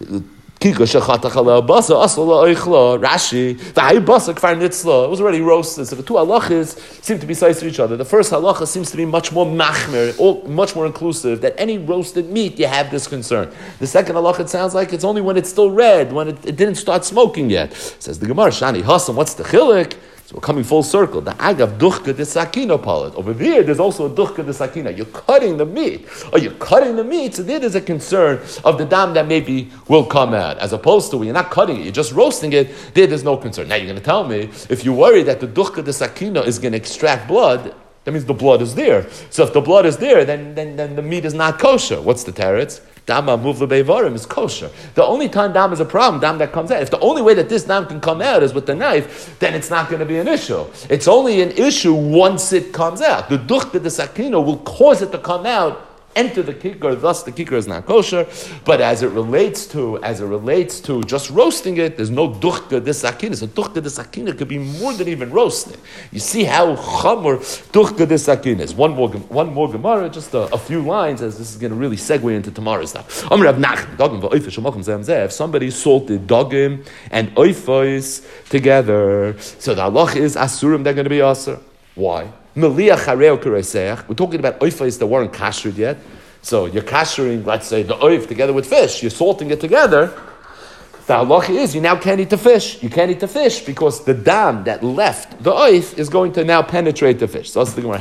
Rashi, it was already roasted. So the two halachas seem to be sides to each other. The first halacha seems to be much more machmer, much more inclusive, that any roasted meat you have this concern. The second halacha, it sounds like it's only when it's still red, when it didn't start smoking yet. Says the Gemara, Shani Hassam, what's the chilek? So we're coming full circle. The agav duchka de sakina palat. Over there's also a duchka de sakina. You're cutting the meat. So there's a concern of the dam that maybe will come out. As opposed to when you're not cutting it, you're just roasting it, there's no concern. Now you're going to tell me, if you worry that the duchka de sakina is going to extract blood, that means the blood is there. So if the blood is there, then the meat is not kosher. What's the teretz? Dama muvla beivarim is kosher. The only time dam is a problem, dam that comes out. If the only way that this dam can come out is with the knife, then it's not going to be an issue. It's only an issue once it comes out. The duchka de sakina will cause it to come out, enter the kikar, thus the kikar is not kosher. But as it relates to just roasting it, there's no duchka de sakina. So duchka de sakina could be more than even roasting. You see how chamor duchka de sakina is. One more Gemara, just a few lines, as this is going to really segue into tomorrow's stuff. If somebody salted dogim and oifos together, so the halach is asurim, they're going to be asur. Why? We're talking about oifos that weren't kashered yet. So you're kashering, let's say, the oif together with fish. You're salting it together. The halacha is you now can't eat the fish. You can't eat the fish because the dam that left the oif is going to now penetrate the fish. So that's the Gemara.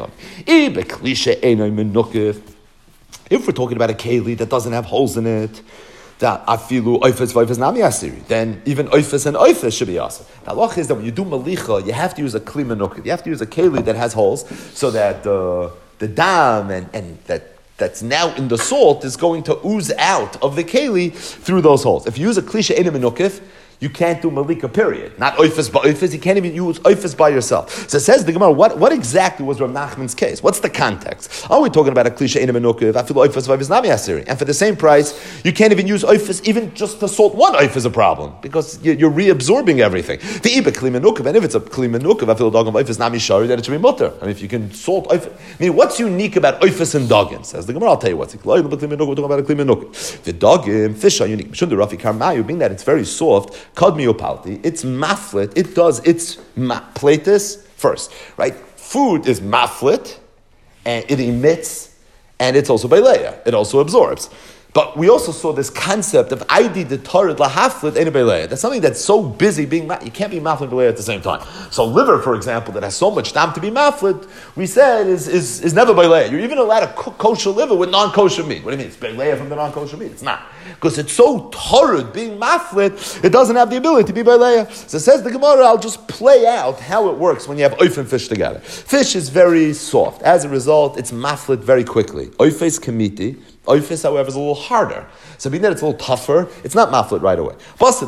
If we're talking about a keli that doesn't have holes in it, that afilu oifes v'oifes nami asiri, then even oifes and oifes should be asir. The halacha is that when you do malicha, you have to use a kli menukah. You have to use a keli that has holes, so that the dam and that's now in the salt is going to ooze out of the keli through those holes. If you use a kli she'ena menukah, you can't do malika, period. Not oifes by oifes. You can't even use oifes by yourself. So it says the Gemara, what exactly was Rav Nachman's case? What's the context? Are we talking about a klisha in a menukiv? I feel oifes by nami asiri. And for the same price, you can't even use oifes, even just to salt one oif is a problem, because you're reabsorbing everything. The iba kli menukiv, and if it's a kli menukiv, I feel dogam oifes nami shari, then it should be mutter. I mean, if you can salt oifes, I mean, what's unique about oifes and dogim? Says the Gemara, I'll tell you what's we're talking about a kli menukiv. The dogim, fish are unique. Mishun the rafi karmayu, being that it's very soft, kadmi opalti, it's maflet, it does its platus first, right? Food is maflet, and it emits, and it's also beileya, it also absorbs. But we also saw this concept of ID the Torah lahaflit and beileya. That's something that's so busy being you can't be maflit and beileya at the same time. So liver, for example, that has so much time to be maflit, we said is never beileya. You're even allowed to cook kosher liver with non-kosher meat. What do you mean? It's beileya from the non-kosher meat? It's not. Because it's so torrid being maflit, it doesn't have the ability to be beileya. So it says the Gemara, I'll just play out how it works when you have oif and fish together. Fish is very soft. As a result, it's maflit very quickly. Oif is kamiti. Oifis, however, is a little harder. So being that it's a little tougher, it's not maflit right away.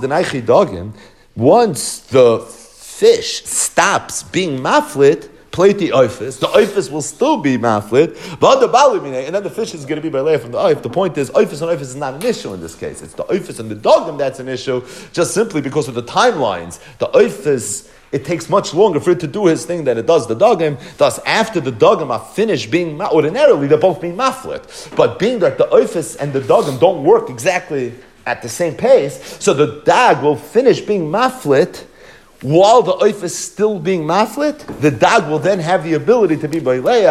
Once the fish stops being maflit, plati oifis, the oifis will still be maflit, but the balimine, and then the fish is going to be beileya from the oif. The point is, oifis and oifis is not an issue in this case. It's the oifis and the dogim that's an issue, just simply because of the timelines. The oifis, it takes much longer for it to do his thing than it does the dogim. Thus, after the dogim are finished being ordinarily, they're both being maflit. But being that the oifis and the dogim don't work exactly at the same pace, so the dag will finish being maflit while the oif is still being maflit. The dag will then have the ability to be beileya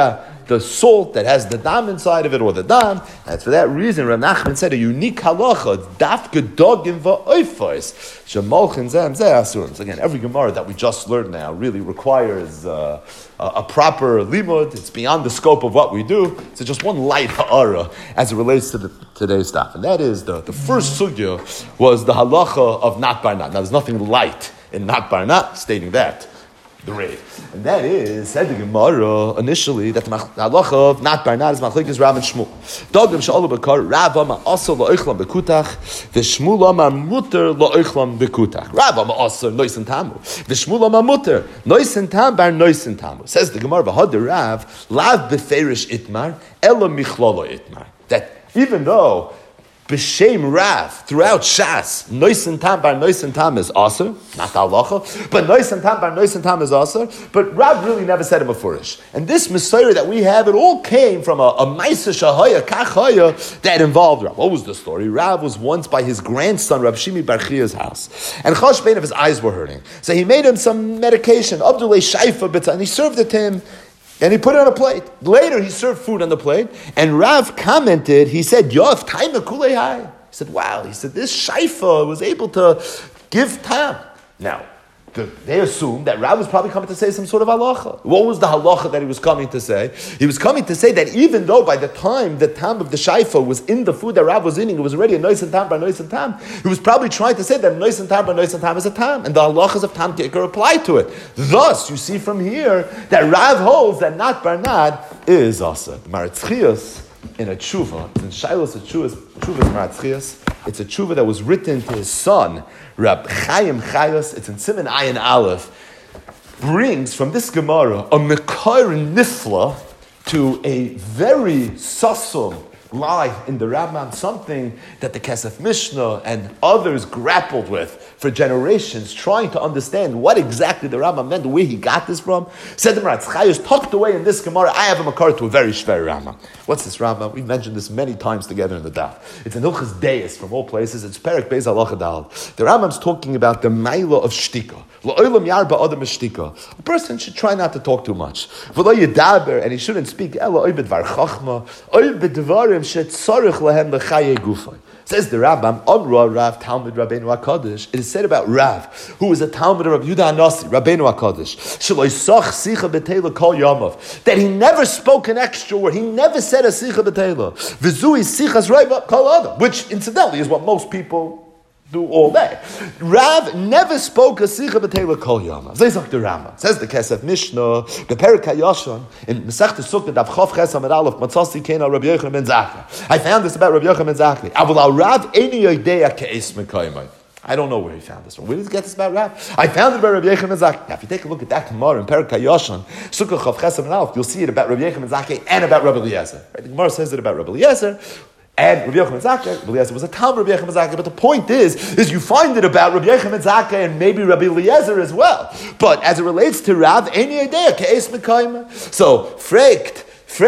the salt that has the dam inside of it, or the dam. And for that reason, Rav Nachman said a unique halacha, dafke dogim va'oifos, shemolchin zem zeh asurim. So again, every Gemara that we just learned now really requires a proper limud. It's beyond the scope of what we do. It's just one light ha'ara as it relates to today's stuff. And that is the first sugya was the halacha of not bar nat. Now there's nothing light in not bar nat, stating that. The raid. And that is, said the Gemara initially, that the halacha of not bar nat is machlekes Rav and Shmuel. Dogim she'olu bekar, Rav ama asor la'oichlam bekutach, v'Shmuel ama muter la'oichlam bekutach. Rav ama asor noisen tamu, v'Shmuel ama muter noisen tam bar noisen tamu. Says the Gemara, v'had Rav, lav beferish itmar, ela michlolo itmar. That even though B'Shem Rav, throughout Shas, Noisen Tam bar Noisen Tam is Aser, not halacha, but Noisen Tam bar Noisen Tam is Aser, but Rav really never said it beforish. And this Messiah that we have, it all came from a Maisa Shahaya, Kachaya, that involved Rav. What was the story? Rav was once by his grandson, Rav Shimi Bar Chia's house, and Chosh Bein of his eyes were hurting. So he made him some medication, Abdullah Shaifa B'tzah, and he served it to him, and he put it on a plate. Later, he served food on the plate, and Rav commented, he said, Yov, taima kulei hai. He said, wow. He said, this shaifa was able to give tam. Now, they assumed that Rav was probably coming to say some sort of halacha. What was the halacha that he was coming to say? He was coming to say that even though by the time the tam of the shaifa was in the food that Rav was eating, it was already a noisen tam bar noisen tam, he was probably trying to say that noisen tam bar noisen tam is a tam, and the halachas of tam kikar apply to it. Thus, you see from here that Rav holds that not bar nad is asa. The Maritzchias in a tshuva, it's in Shiloh's tshuva's Maritzchias. It's a tshuva that was written to his son, Rab Chaim Chayos. It's in Siman Ayin Aleph. Brings from this Gemara a Mekar Nifla to a very sasum lie in the Rambam, something that the Kesef Mishnah and others grappled with for generations, trying to understand what exactly the Rambam meant, where he got this from. Said the Maratz Chayos, tucked away in this Gemara, I have a makar to a very shver Rambam. What's this Rambam? We've mentioned this many times together in the daf. It's in Hilchas Deis, from all places. It's Perek Beis Halacha Dal. The Rambam's talking about the Maila of Shtika. La'olam yarba adam shtika. A person should try not to talk too much. V'lo yedaber, and he shouldn't speak ela oy b'dvar chachma, oy b'dvarim shetzarich lahem l'chaye gufay. Says the Rambam, Amra Rav Talmud Rabbeinu HaKadosh. It is said about Rav, who was a Talmud of Yehuda HaNasi, Rabbeinu HaKadosh, Shaloi Sach Sicha B'Teila Kol Yamav, that he never spoke an extra word, he never said a Sicha B'Teila, V'zui Sichas Reiva Kol Adam, which incidentally is what most people do all day. Rav never spoke a Sicha B'Teila Kol Yamav. Says the Rambam. Says the Kesef Mishnah, the Perek HaYashon, in Masechta Sukkah, Dav Chof Ches Amud Aleph, Matzasi Kena Rabbi Yochanan ben Zakkai. I found this about Rabbi Yochanan ben Zakkai. Avul al Rav Eini Yodeya Ke'es Mekayimai. I don't know where he found this from. Where did he get this about Rav? I found it about Rabbi Yochanan ben Zakkai. Now, if you take a look at that Gemara in Perek HaYashon, Sukkah Chof Ches Amud Aleph, you'll see it about Rabbi Yochanan ben Zakkai and about Rabbi Eliezer. Right? The Gemara says it about Rabbi Eliezer. And Rabbi Yochanan ben Zakkai, Rabbi Eliezer was a Talmud of Rabbi Yochanan ben Zakkai, but the point is you find it about Rabbi Yochanan ben Zakkai and maybe Rabbi Eliezer as well. But as it relates to Rav, Eini Yedea Ke'es Mekayim. So, fragt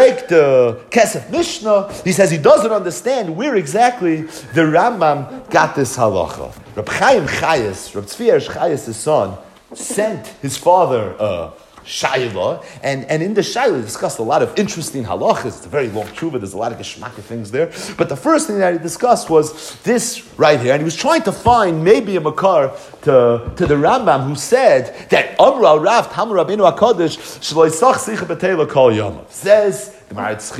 Kesef Mishnah, he says he doesn't understand where exactly the Rambam got this halacha. Rab Chaim Chayes, Rab Tzvi Eresh Chayes' son, sent his father Shaila, and in the Shaila discussed a lot of interesting halachas. It's a very long tshuva, there's a lot of geschmacka things there. But the first thing that he discussed was this right here, and he was trying to find maybe a makar to the Rambam who said that Amra Rav Talmud Rabbeinu HaKadosh Shloi Sach Sicha B'Teila Kol Yamav. Says the Maratz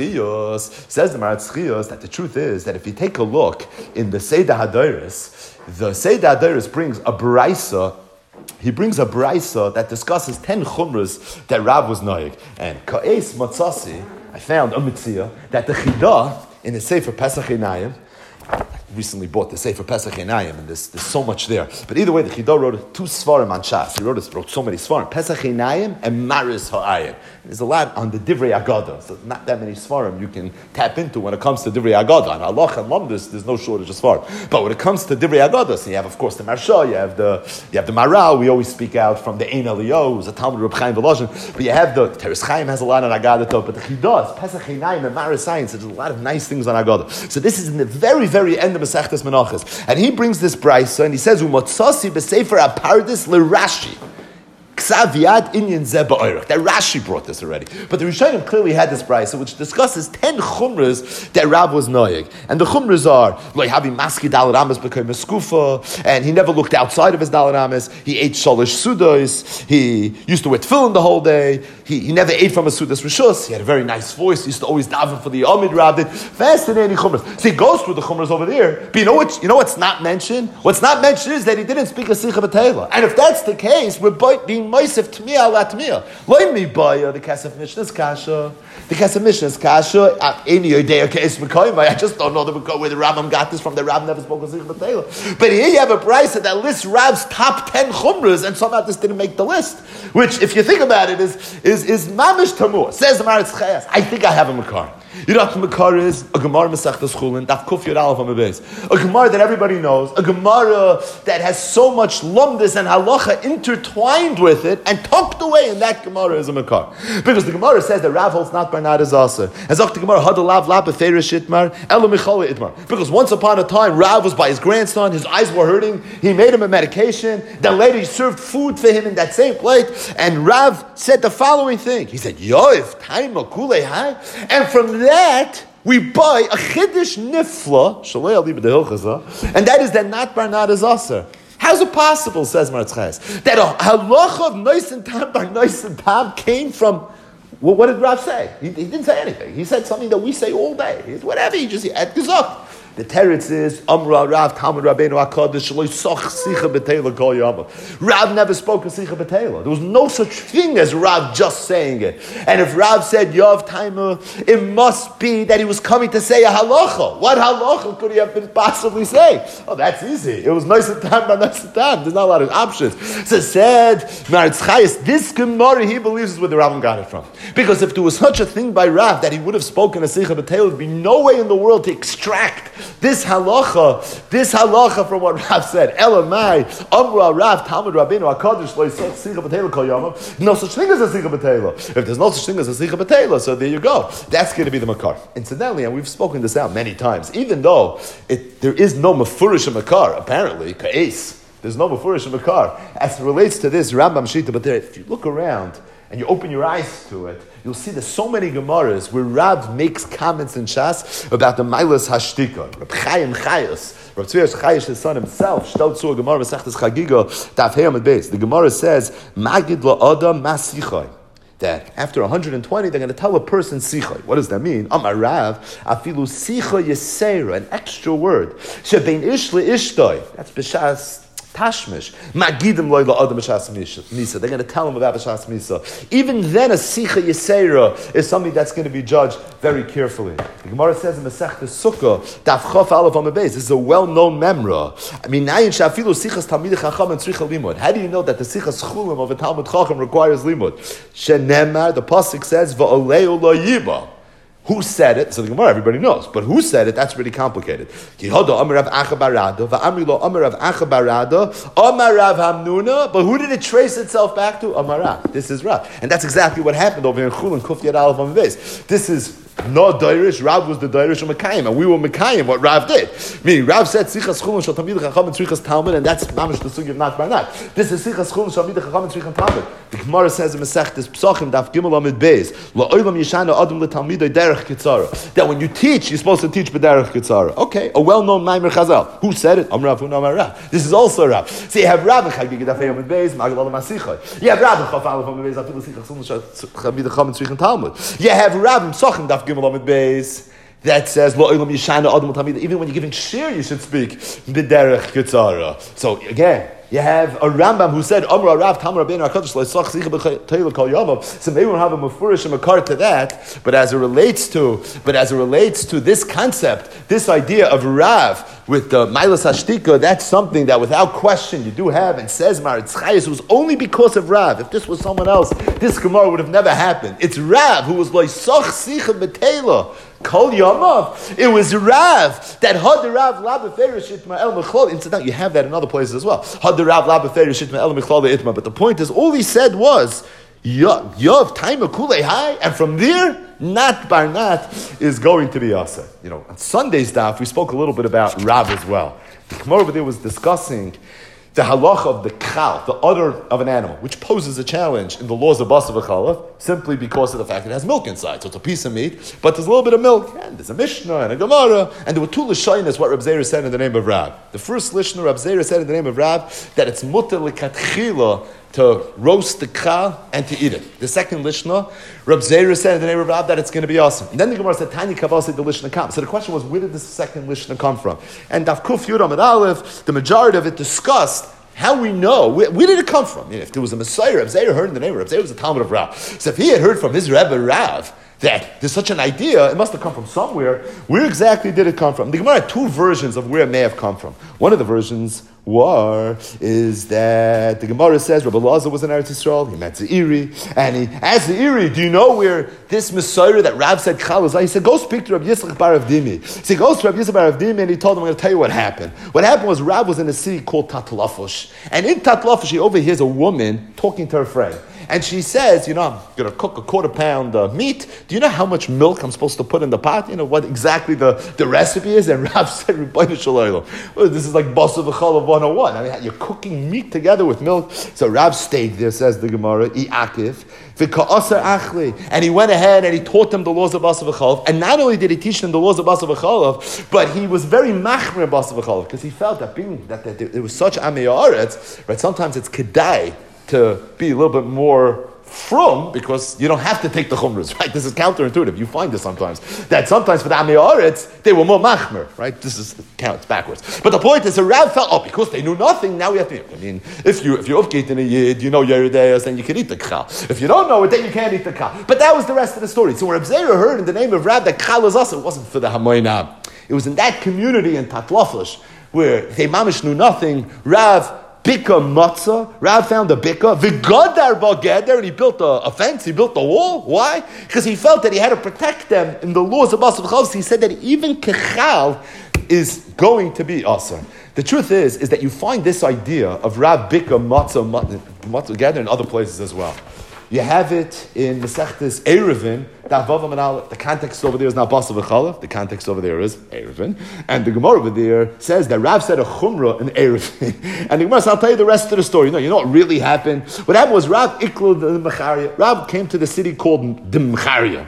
Chiyos that the truth is that if you take a look in the Seder HaDoros, the Seder HaDoros brings a brisa. He brings a brisa that discusses 10 chumras that Rav was noyeg. And Ka'es Matzasi, I found a mitzvah that the Chidah in the Sefer Pesach Einayim, recently bought the Sefer Pesach Einayim, and there's so much there. But either way, the Chidah wrote 2 svarim on Shas. He wrote so many svarim, Pesach Einayim and Maris Ha'ayim. There's a lot on the Divrei Agada, so not that many svarim you can tap into when it comes to Divrei Agada. On Allah and Lamdus, there's no shortage of svarim. But when it comes to Divrei Agada, so you have, of course, the Marsha, you have the Maral. We always speak out from the Ein Eliyahu, who's a Talmud Reb Chaim Volozhin. But you have the Teres Chaim has a lot on Agada too. But the Chidah, Pesach Einayim and Maris Ha'ayim, so there's a lot of nice things on Agada. So this is in the very, very end of Masechtas Menachos, and he brings this brisa and he says, "Umatzasi b'sefer apardis l'Rashi." Ksav Inyan Zeh Ba'orach. That Rashi brought this already. But the Rishonim clearly had this brisa, which discusses 10 chumras that Rav was noyeg. And the chumras are, Lo Yavi Maski Daled Ames B'Kei Meskufa, and he never looked outside of his Daled Ames. He ate Shalish Sudos. He used to wear tefillin the whole day. He never ate from a Sudas Rishus. He had a very nice voice. He used to always daven for the Amid Rabbit. Fascinating chumras. So he goes through the chumras over there. But you know what's not mentioned? What's not mentioned is that he didn't speak a Sicha B'Teila. And if that's the case, we're being Moisef Tmiya ala Tmiya. Lo mi baya the Kesef Mishnah's Kasha. The Kesef Mishnah's Kasha. I just don't know where the Rambam got this from. The Rambam never spoke a Sicha B'Teila. But here you have a brisa that lists Rav's top 10 chumras, and somehow this didn't make the list. Which, if you think about it, is mamish tamur. Says the Maritz Chayas. I think I have a makar. You know what the makar is? A Gemara Masechtas Chulin, Daf Kuf Yud Aleph Amud Beis. A Gemara that everybody knows. A Gemara that has so much lumdis and halacha intertwined with it and tucked away in that Gemara is a makar. Because the Gemara says that Rav holds not Barnad is aser. And Zok the Gemara Hadalav Lab Beferish Itmar Elo Michala Itmar. Because once upon a time Rav was by his grandson. His eyes were hurting. He made him a medication. Then later he served food for him in that same plate. And Rav said the following thing. He said, Yoiv Taima Kulei Hai. And from that, we buy a chiddush nifla, and that is that not barnad is aser. How's it possible, says Maritz Chayes, that a halacha of nois and tam bar nois and tam came from, well, what did Rav say? He didn't say anything. He said something that we say all day. Whatever, he just at gezok. The teretz is Amra Rav Talmud Rabbeinu HaKadosh Shelo Soch Sicha B'Teila Kol Yama. Rav never spoke a Sicha B'Teila. There was no such thing as Rav just saying it. And if Rav said Yov Taima, it must be that he was coming to say a halacha. What halacha could he have been possibly saying? Oh, that's easy. It was nice and time by nice and time. There's not a lot of options. So said Maritz Chayes, this Gemara he believes is where the Rambam got it from. Because if there was such a thing by Rav that he would have spoken a Sicha B'Teila, there'd be no way in the world to extract this halacha from what Rav said. Elamai, Amra Rav, Talmud Rabbeinu HaKadosh Lo Yisach Sicha B'Teila Kol Yamav. No such thing as a Sicha B'Teila. If there's no such thing as a Sicha B'Teila, so there you go. That's going to be the makar. Incidentally, and we've spoken this out many times, even though there is no mafurish makar, apparently, ka'es, there's no mafurish makar, as it relates to this Rambam Shita, but there, if you look around, and you open your eyes to it, you'll see there's so many Gemaras where Rav makes comments in Shas about the Mailas Hashtika. Reb Chaim Chayos, Reb Tzvi Chayish, his son himself, shtout zu a Gemara Masechtas Chagiga, Daf Hey Amud Beis. The Gemara says, Magid la'adam masichai. That after 120, they're going to tell a person sichai. What does that mean? Amar Rav, afilu sicha yesera, an extra word. Shebein ish le'ishtoi. That's b'shas Tashmish. Magidim loy la'adam b'shas misa. They're going to tell him about b'shas misa. Even then, a sicha yesera is something that's going to be judged very carefully. The Gemara says in Masechtas Sukkah, Daf Chof Aleph Amud Beis, this is a well-known memra. I mean, shafilu sichas talmidei chacham and tzricha limud. How do you know that the sichas chulim of a Talmud Chacham requires limud? Shenemar, the pasuk says, va'oleu lo yiba. Who said it? So the Gemara, everybody knows. But who said it? That's really complicated. But who did it trace itself back to? Amarav. This is Rav. And that's exactly what happened over in Chulin, Kuf Yad Aleph Amud Beis. This is no Dairish. Rav was the Dairish of Mekayim, and we were Mekayim what Rav did. Meaning, Rav said, Sichas Chulin Shal Tamid Chacham and Tzrichas Talmud, and that's mamish the sugi of not Barnat. This is Sichas Chulin Shal Tamid Chacham and Tzrichas Talmud. The Gemara says in Masechtas Psachim, Daf Gimel Amud Beis, La'olam Yishana Adam LeTalmidei Derech Kitzara. That when you teach, you're supposed to teach B'derech Kitzara. Okay, a well-known Maimer Chazal. Who said it? Amrav Huna Amar Rav. This is also Rav. So you have Rav in Chagig Daf Amud Beis, Magid Olam Asichai. You have Rav in Chaf Aleph Amud Beis, Afilu Sichas Chulin Shal Tamid Chacham and Tzrichas Talmud. You have Rav in Psachim, Daf Gimel Amud Beis, that says, even when you're giving shir, you should speak b'derech kitzara. So again, you have a Rambam who said, Amra Rav Talmud Rabbeinu HaKadosh L'Sach Sicha B'Teila Kol Yamav. So maybe we'll have a mafurish and makar to that, but as it relates to this concept, this idea of Rav with the Mailas Hashtika, that's something that without question you do have, and says Maritz Chayes, it was only because of Rav. If this was someone else, this Gemara would have never happened. It's Rav who was L'Sach Sicha B'Teila Kol Yamav. It was Rav that had the Rav la beferish itma el mechlal. Incidentally, you have that in other places as well. Had the Rav la beferish itma el mechlal itma. But the point is, all he said was Yov time kulei high, and from there, not barnat is going to be asa. You know, on Sunday's daf we spoke a little bit about Rav as well. The Gemara over there was discussing the halacha of the kal, the udder of an animal, which poses a challenge in the laws of Basar v'Chalav, simply because of the fact it has milk inside. So it's a piece of meat, but there's a little bit of milk. And there's a Mishnah and a Gemara, and there were two Lishonos, what Reb Zera said in the name of Rav. The first Lishna, Reb Zera said in the name of Rav, that it's mutter l'katchila to roast the kal and to eat it. The second Lishna, Reb Zera said in the name of Rav that it's going to be awesome. And then the Gemara said, Tanya Kaval said the Lishna come. So the question was, where did this second Lishna come from? And Daf Kuf Yud Amud Aleph, the majority of it discussed how we know, where did it come from? If there was a Messiah, Reb Zera heard in the name of Reb Zera was a Talmud of Rav. So if he had heard from his Rebbe Rav that there's such an idea, it must have come from somewhere. Where exactly did it come from? The Gemara had two versions of where it may have come from. One of the versions is that the Gemara says Rabbi Elazar was in Eretz Yisrael, he met Zeiri, and he asked Zeiri, do you know where this Messiah that Rav said Chal is? He said, go speak to Rabbi Yitzchak bar Avdimi. So he goes to Rabbi Yitzchak bar Avdimi and he told him, I'm going to tell you what happened. What happened was Rav was in a city called Tatlafush, and in Tatlafush he overhears a woman talking to her friend. And she says, I'm going to cook a quarter pound meat. Do you know how much milk I'm supposed to put in the pot? You know what exactly the recipe is? And Rav said, Rebbeinu Shalom, this is like Basar v'Chalav 101. I mean, you're cooking meat together with milk. So Rav stayed there, says the Gemara, and he went ahead and he taught them the laws of Basar v'Chalav. And not only did he teach them the laws of Basar v'Chalav, but he was very machmir in Basar v'Chalav, because he felt that being that there was such Amei Haaretz, right? Sometimes it's kedai to be a little bit more from, because you don't have to take the chumras, right? This is counterintuitive. You find this sometimes. That sometimes for the Amei Haaretz, they were more machmer, right? This is counts backwards. But the point is, a Rav felt, because they knew nothing, now we have to, if you're upgate in a yid, you know Yeridayas, then you can eat the kal. If you don't know it, then you can't eat the kal. But that was the rest of the story. So when Reb Zera heard in the name of Rav that kal is us, it wasn't for the Hamoinah. It was in that community in Tatlafush, where they mamish knew nothing. Rav Bika matzah. Rav found a bika. V'gadar ba'geder, and he built a fence. He built a wall. Why? Because he felt that he had to protect them in the laws of Basar v'Chalav. He said that even kechal is going to be asar. The truth is that you find this idea of Rav Bika matzah gather in other places as well. You have it in Masechtas Eruvin. The context over there is not Basar v'Chalav. The context over there is Eruvin. And the Gemara over there says that Rav said a chumrah in Eruvin. And the Gemara says, I'll tell you the rest of the story. No, you know what really happened? What happened was Rav Iklud the Mecharia. Rav came to the city called the Mecharia.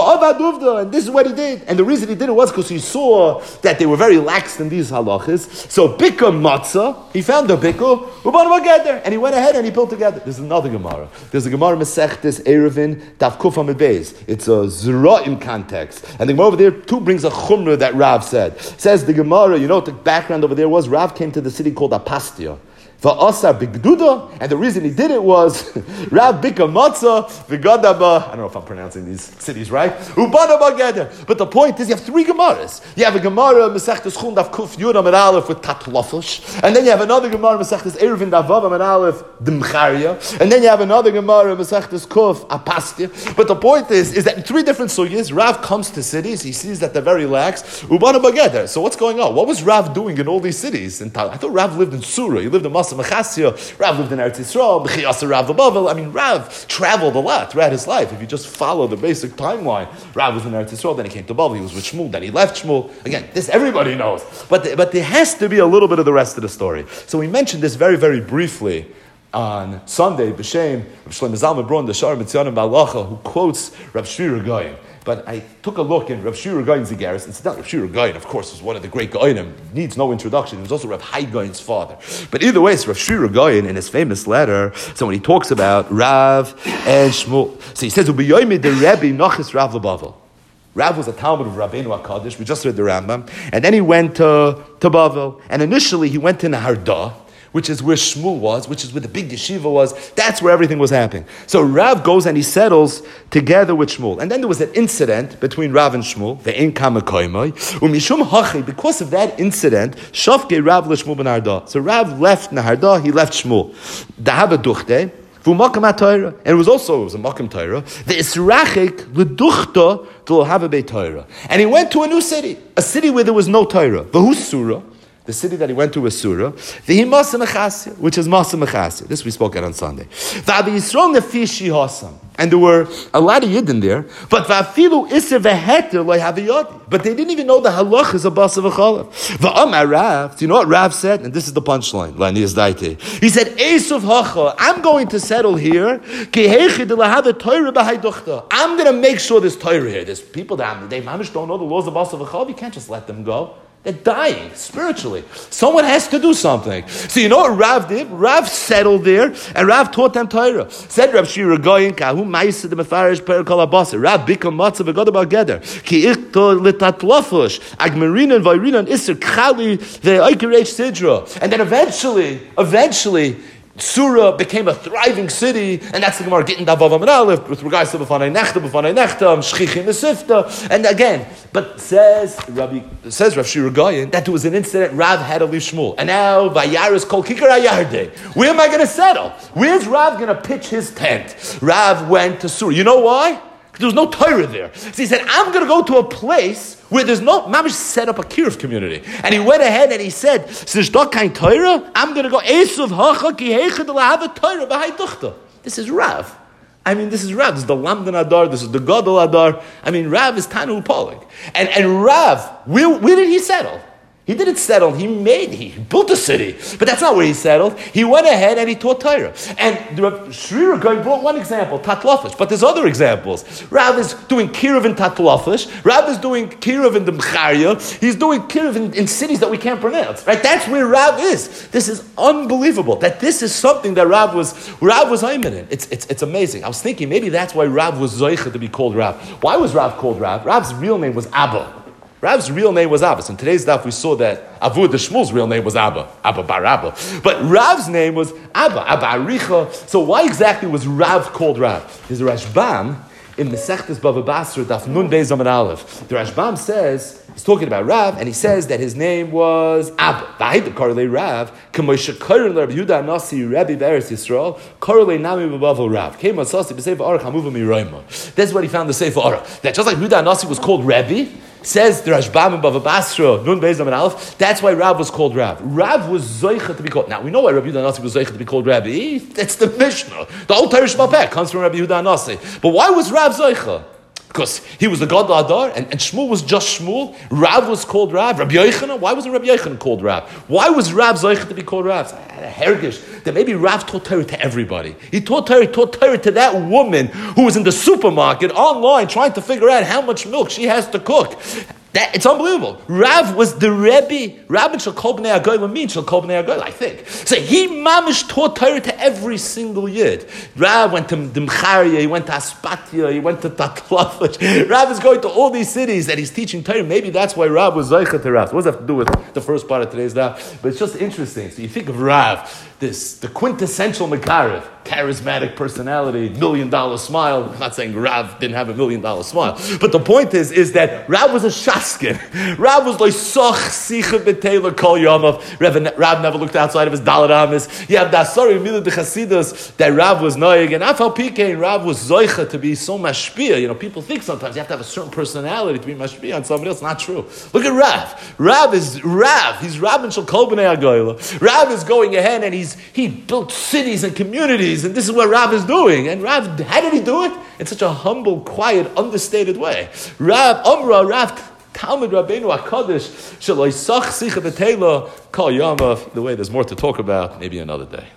And this is what he did. And the reason he did it was because he saw that they were very lax in these halachas. So Bika Matzah, he found the Bika, and he went ahead and he built together. There's another Gemara. There's a Gemara Masechtas Eruvin, Daf Kuf Amud Beis. It's a Zera'im context. And the Gemara over there too brings a chumrah that Rav said. Says the Gemara, you know what the background over there was? Rav came to the city called Apastia. Va'asar bigduda, and the reason he did it was Rav Bika Matzah v'gadaba. I don't know if I'm pronouncing these cities right. Ubada b'geder. But the point is, you have three Gemaras. You have a Gemara Masechtas Chum Daf Kuf Yud Amud Aleph with Tatlafush, and then you have another Gemara Masechtas Eruvin Daf Vav Amud Aleph D'Mcharia, and then you have another Gemara Masechtas Kuf Apastia. But the point is that in three different sugyas, Rav comes to cities, he sees that they're very lax. Ubada b'geder. So what's going on? What was Rav doing in all these cities? I thought Rav lived in Surah. He lived in Machassia. Rav lived in Eretz Yisrael. B'chiyasa Rav Bavel. Rav traveled a lot throughout his life. If you just follow the basic timeline, Rav was in Eretz Yisrael, then he came to Bavel. He was with Shmuel, then he left Shmuel. Again, this everybody knows. But there has to be a little bit of the rest of the story. So we mentioned this very, very briefly on Sunday, B'Shem, Rav Shlomo Zalman Braun, the Shar Mitzyanim Balacha, who quotes Rav Shri Regaim. But I took a look in Rav Shri Regaim's Zigaris. Incidentally, Rav Shri Regaim, of course, was one of the great Gaonim, needs no introduction. He was also Rav Hai Gaon's father. But either way, it's Rav Shri Regaim in his famous letter. So when he talks about Rav and Shmuel, so he says, "Ubiyoymi de Rebbe Nochis Rav Bavel." Rav was a Talmud of Rabbeinu HaKadosh. We just read the Rambam. And then he went to Bavel. And initially he went to Nahardah, which is where Shmuel was, which is where the big yeshiva was. That's where everything was happening. So Rav goes and he settles together with Shmuel. And then there was an incident between Rav and Shmuel. Because of that incident, Shafke Rav l'Shmuel ben Nahardah. So Rav left Nahardah, he left Shmuel. Dahava duchte. And it was a Makam Torah. The Israchik l'duchta to have a Beit Torah. And he went to a new city, a city where there was no Torah. V'hu Surah. The city that he went to was Surah. V'hi Masa Mechasya, which is Masa Mechasya. This we spoke at on Sunday. V'abi Yisrael nefishi hasam. And there were a lot of Yidden there, but v'afilu iser v'heter lo haviyadi. But they didn't even know the halachas of basa v'chalav. V'amar Rav, do you know what Rav said? And this is the punchline. He said, Esuv hacha, I'm going to settle here. I'm going to make sure there's Torah here. There's people that they mamish don't know the laws of basa v'chalav. You can't just let them go. They're dying spiritually. Someone has to do something. So you know what Rav did? Rav settled there, and Rav taught them Torah. Said Rav Shira Goyin, Kahu Ma'isa de Mefarish Per Kol Abasa. Rav Bikam Matzav V'God B'Geder. Ki Ichto L'Tatlofush Agmerinan V'Irinan Iser K'Chali Ve'Oikeresh Sidra. And then eventually, Surah became a thriving city, and that's the Gemara getting Davav and Aleph with regards to B'fanei Nechta, Shchichim Mesifta, and again. But says Rav Shira Goyin that there was an incident. Rav had to leave Shmuel, and now Vayaris Kol Kikar Ayarde. Where am I going to settle? Where's Rav going to pitch his tent? Rav went to Surah. You know why? There was no Torah there. So he said, I'm going to go to a place where there's no, Mamish set up a Kiruv community. And he went ahead and he said, there's not kind Torah, I'm going to go, Esuv hacha ki heichad lahava Torah b'hai tuchta. This is Rav. This is Rav. This is the Lamdan Adar. This is the Gadol Adar. Rav is Tanu Polig. And Rav, where did he settle? He didn't settle. He built a city. But that's not where he settled. He went ahead and he taught Torah. And Shri Regai brought one example, Tatlafish. But there's other examples. Rav is doing Kiruv in Tatlafish. Rav is doing Kiruv in the Mcharia. He's doing Kiruv in cities that we can't pronounce. Right? That's where Rav is. This is unbelievable. That this is something that Rav was Ayman in. It's amazing. I was thinking maybe that's why Rav was Zoicha to be called Rav. Why was Rav called Rav? Rav's real name was Abba. Rav's real name was Abba. In today's daf, we saw that Avud the Shmuel's real name was Abba Bar Abba. But Rav's name was Abba Aricha. So why exactly was Rav called Rav? There's a Rashbam in Mesechtes Bava Basra, daf Nun Beis Amud Aleph. The Rashbam says, he's talking about Rav, and he says that his name was Abba. V'ahid korelei Rav, k'moishe koren l'Rabbi Yehuda Anasi Rebbe Be'eretz Yisrael, korelei nami b'bavel Rav. Came on Sasi b'Sefer Aruch Hamuva Miroima. That's what he found the Sefer Aruch. That just like Yehuda Anasi was called Rebbe, says the Rashbam in Bava Basra, Nun Beis Amud Aleph, that's why Rav was called Rav. Rav was Zoicha to be called. Now, we know why Rabbi Yehuda Anasi was Zoicha to be called Rabbi. That's the Mishnah. The whole Torah Shema Peh comes from Rabbi Yehuda Anasi. But why was Rav Zoicha? Because he was the God Adar, and Shmuel was just Shmuel. Rav was called Rav. Rabbi Yochanan, why wasn't Rabbi Yochanan called Rav? Why was Rav Zoicha to be called Rav? I had a hergish that maybe Rav taught Torah to everybody. He taught Torah to that woman who was in the supermarket online trying to figure out how much milk she has to cook. It's unbelievable. Rav was the Rebbe. Rav shall kol bnei hagoyim mean shall kol bnei hagoyim, I think. So he mamish taught Torah to every single Yid. Rav went to Dimcharia, he went to Aspatia, he went to Tatlafish. Rav is going to all these cities that he's teaching Torah. Maybe that's why Rav was Zoicha to Rav. What does that have to do with the first part of today's daf? But it's just interesting. So you think of Rav, the quintessential Mekarev, charismatic personality, $1 million smile. I'm not saying Rav didn't have $1 million smile, but the point is that Rav was a shaskin. Rav was like soch sicha b'teila kol yomav. Rav never looked outside of his daled amis. You have dasari milah de chasidus that Rav was noig, and afal pikein Rav was zoicha to be so mashpia. People think sometimes you have to have a certain personality to be mashpia on somebody else. Not true. Look at Rav. Rav is Rav. He's Rav and shel kol bnei hagoyla. Rav is going ahead and he built cities and communities, and this is what Rav is doing. And Rav, how did he do it? In such a humble, quiet, understated way. Rav Talmud Rabbeinu HaKadosh Shelo Yisach Sicha B'Teila Kol Yamav. The way there's more to talk about, maybe another day.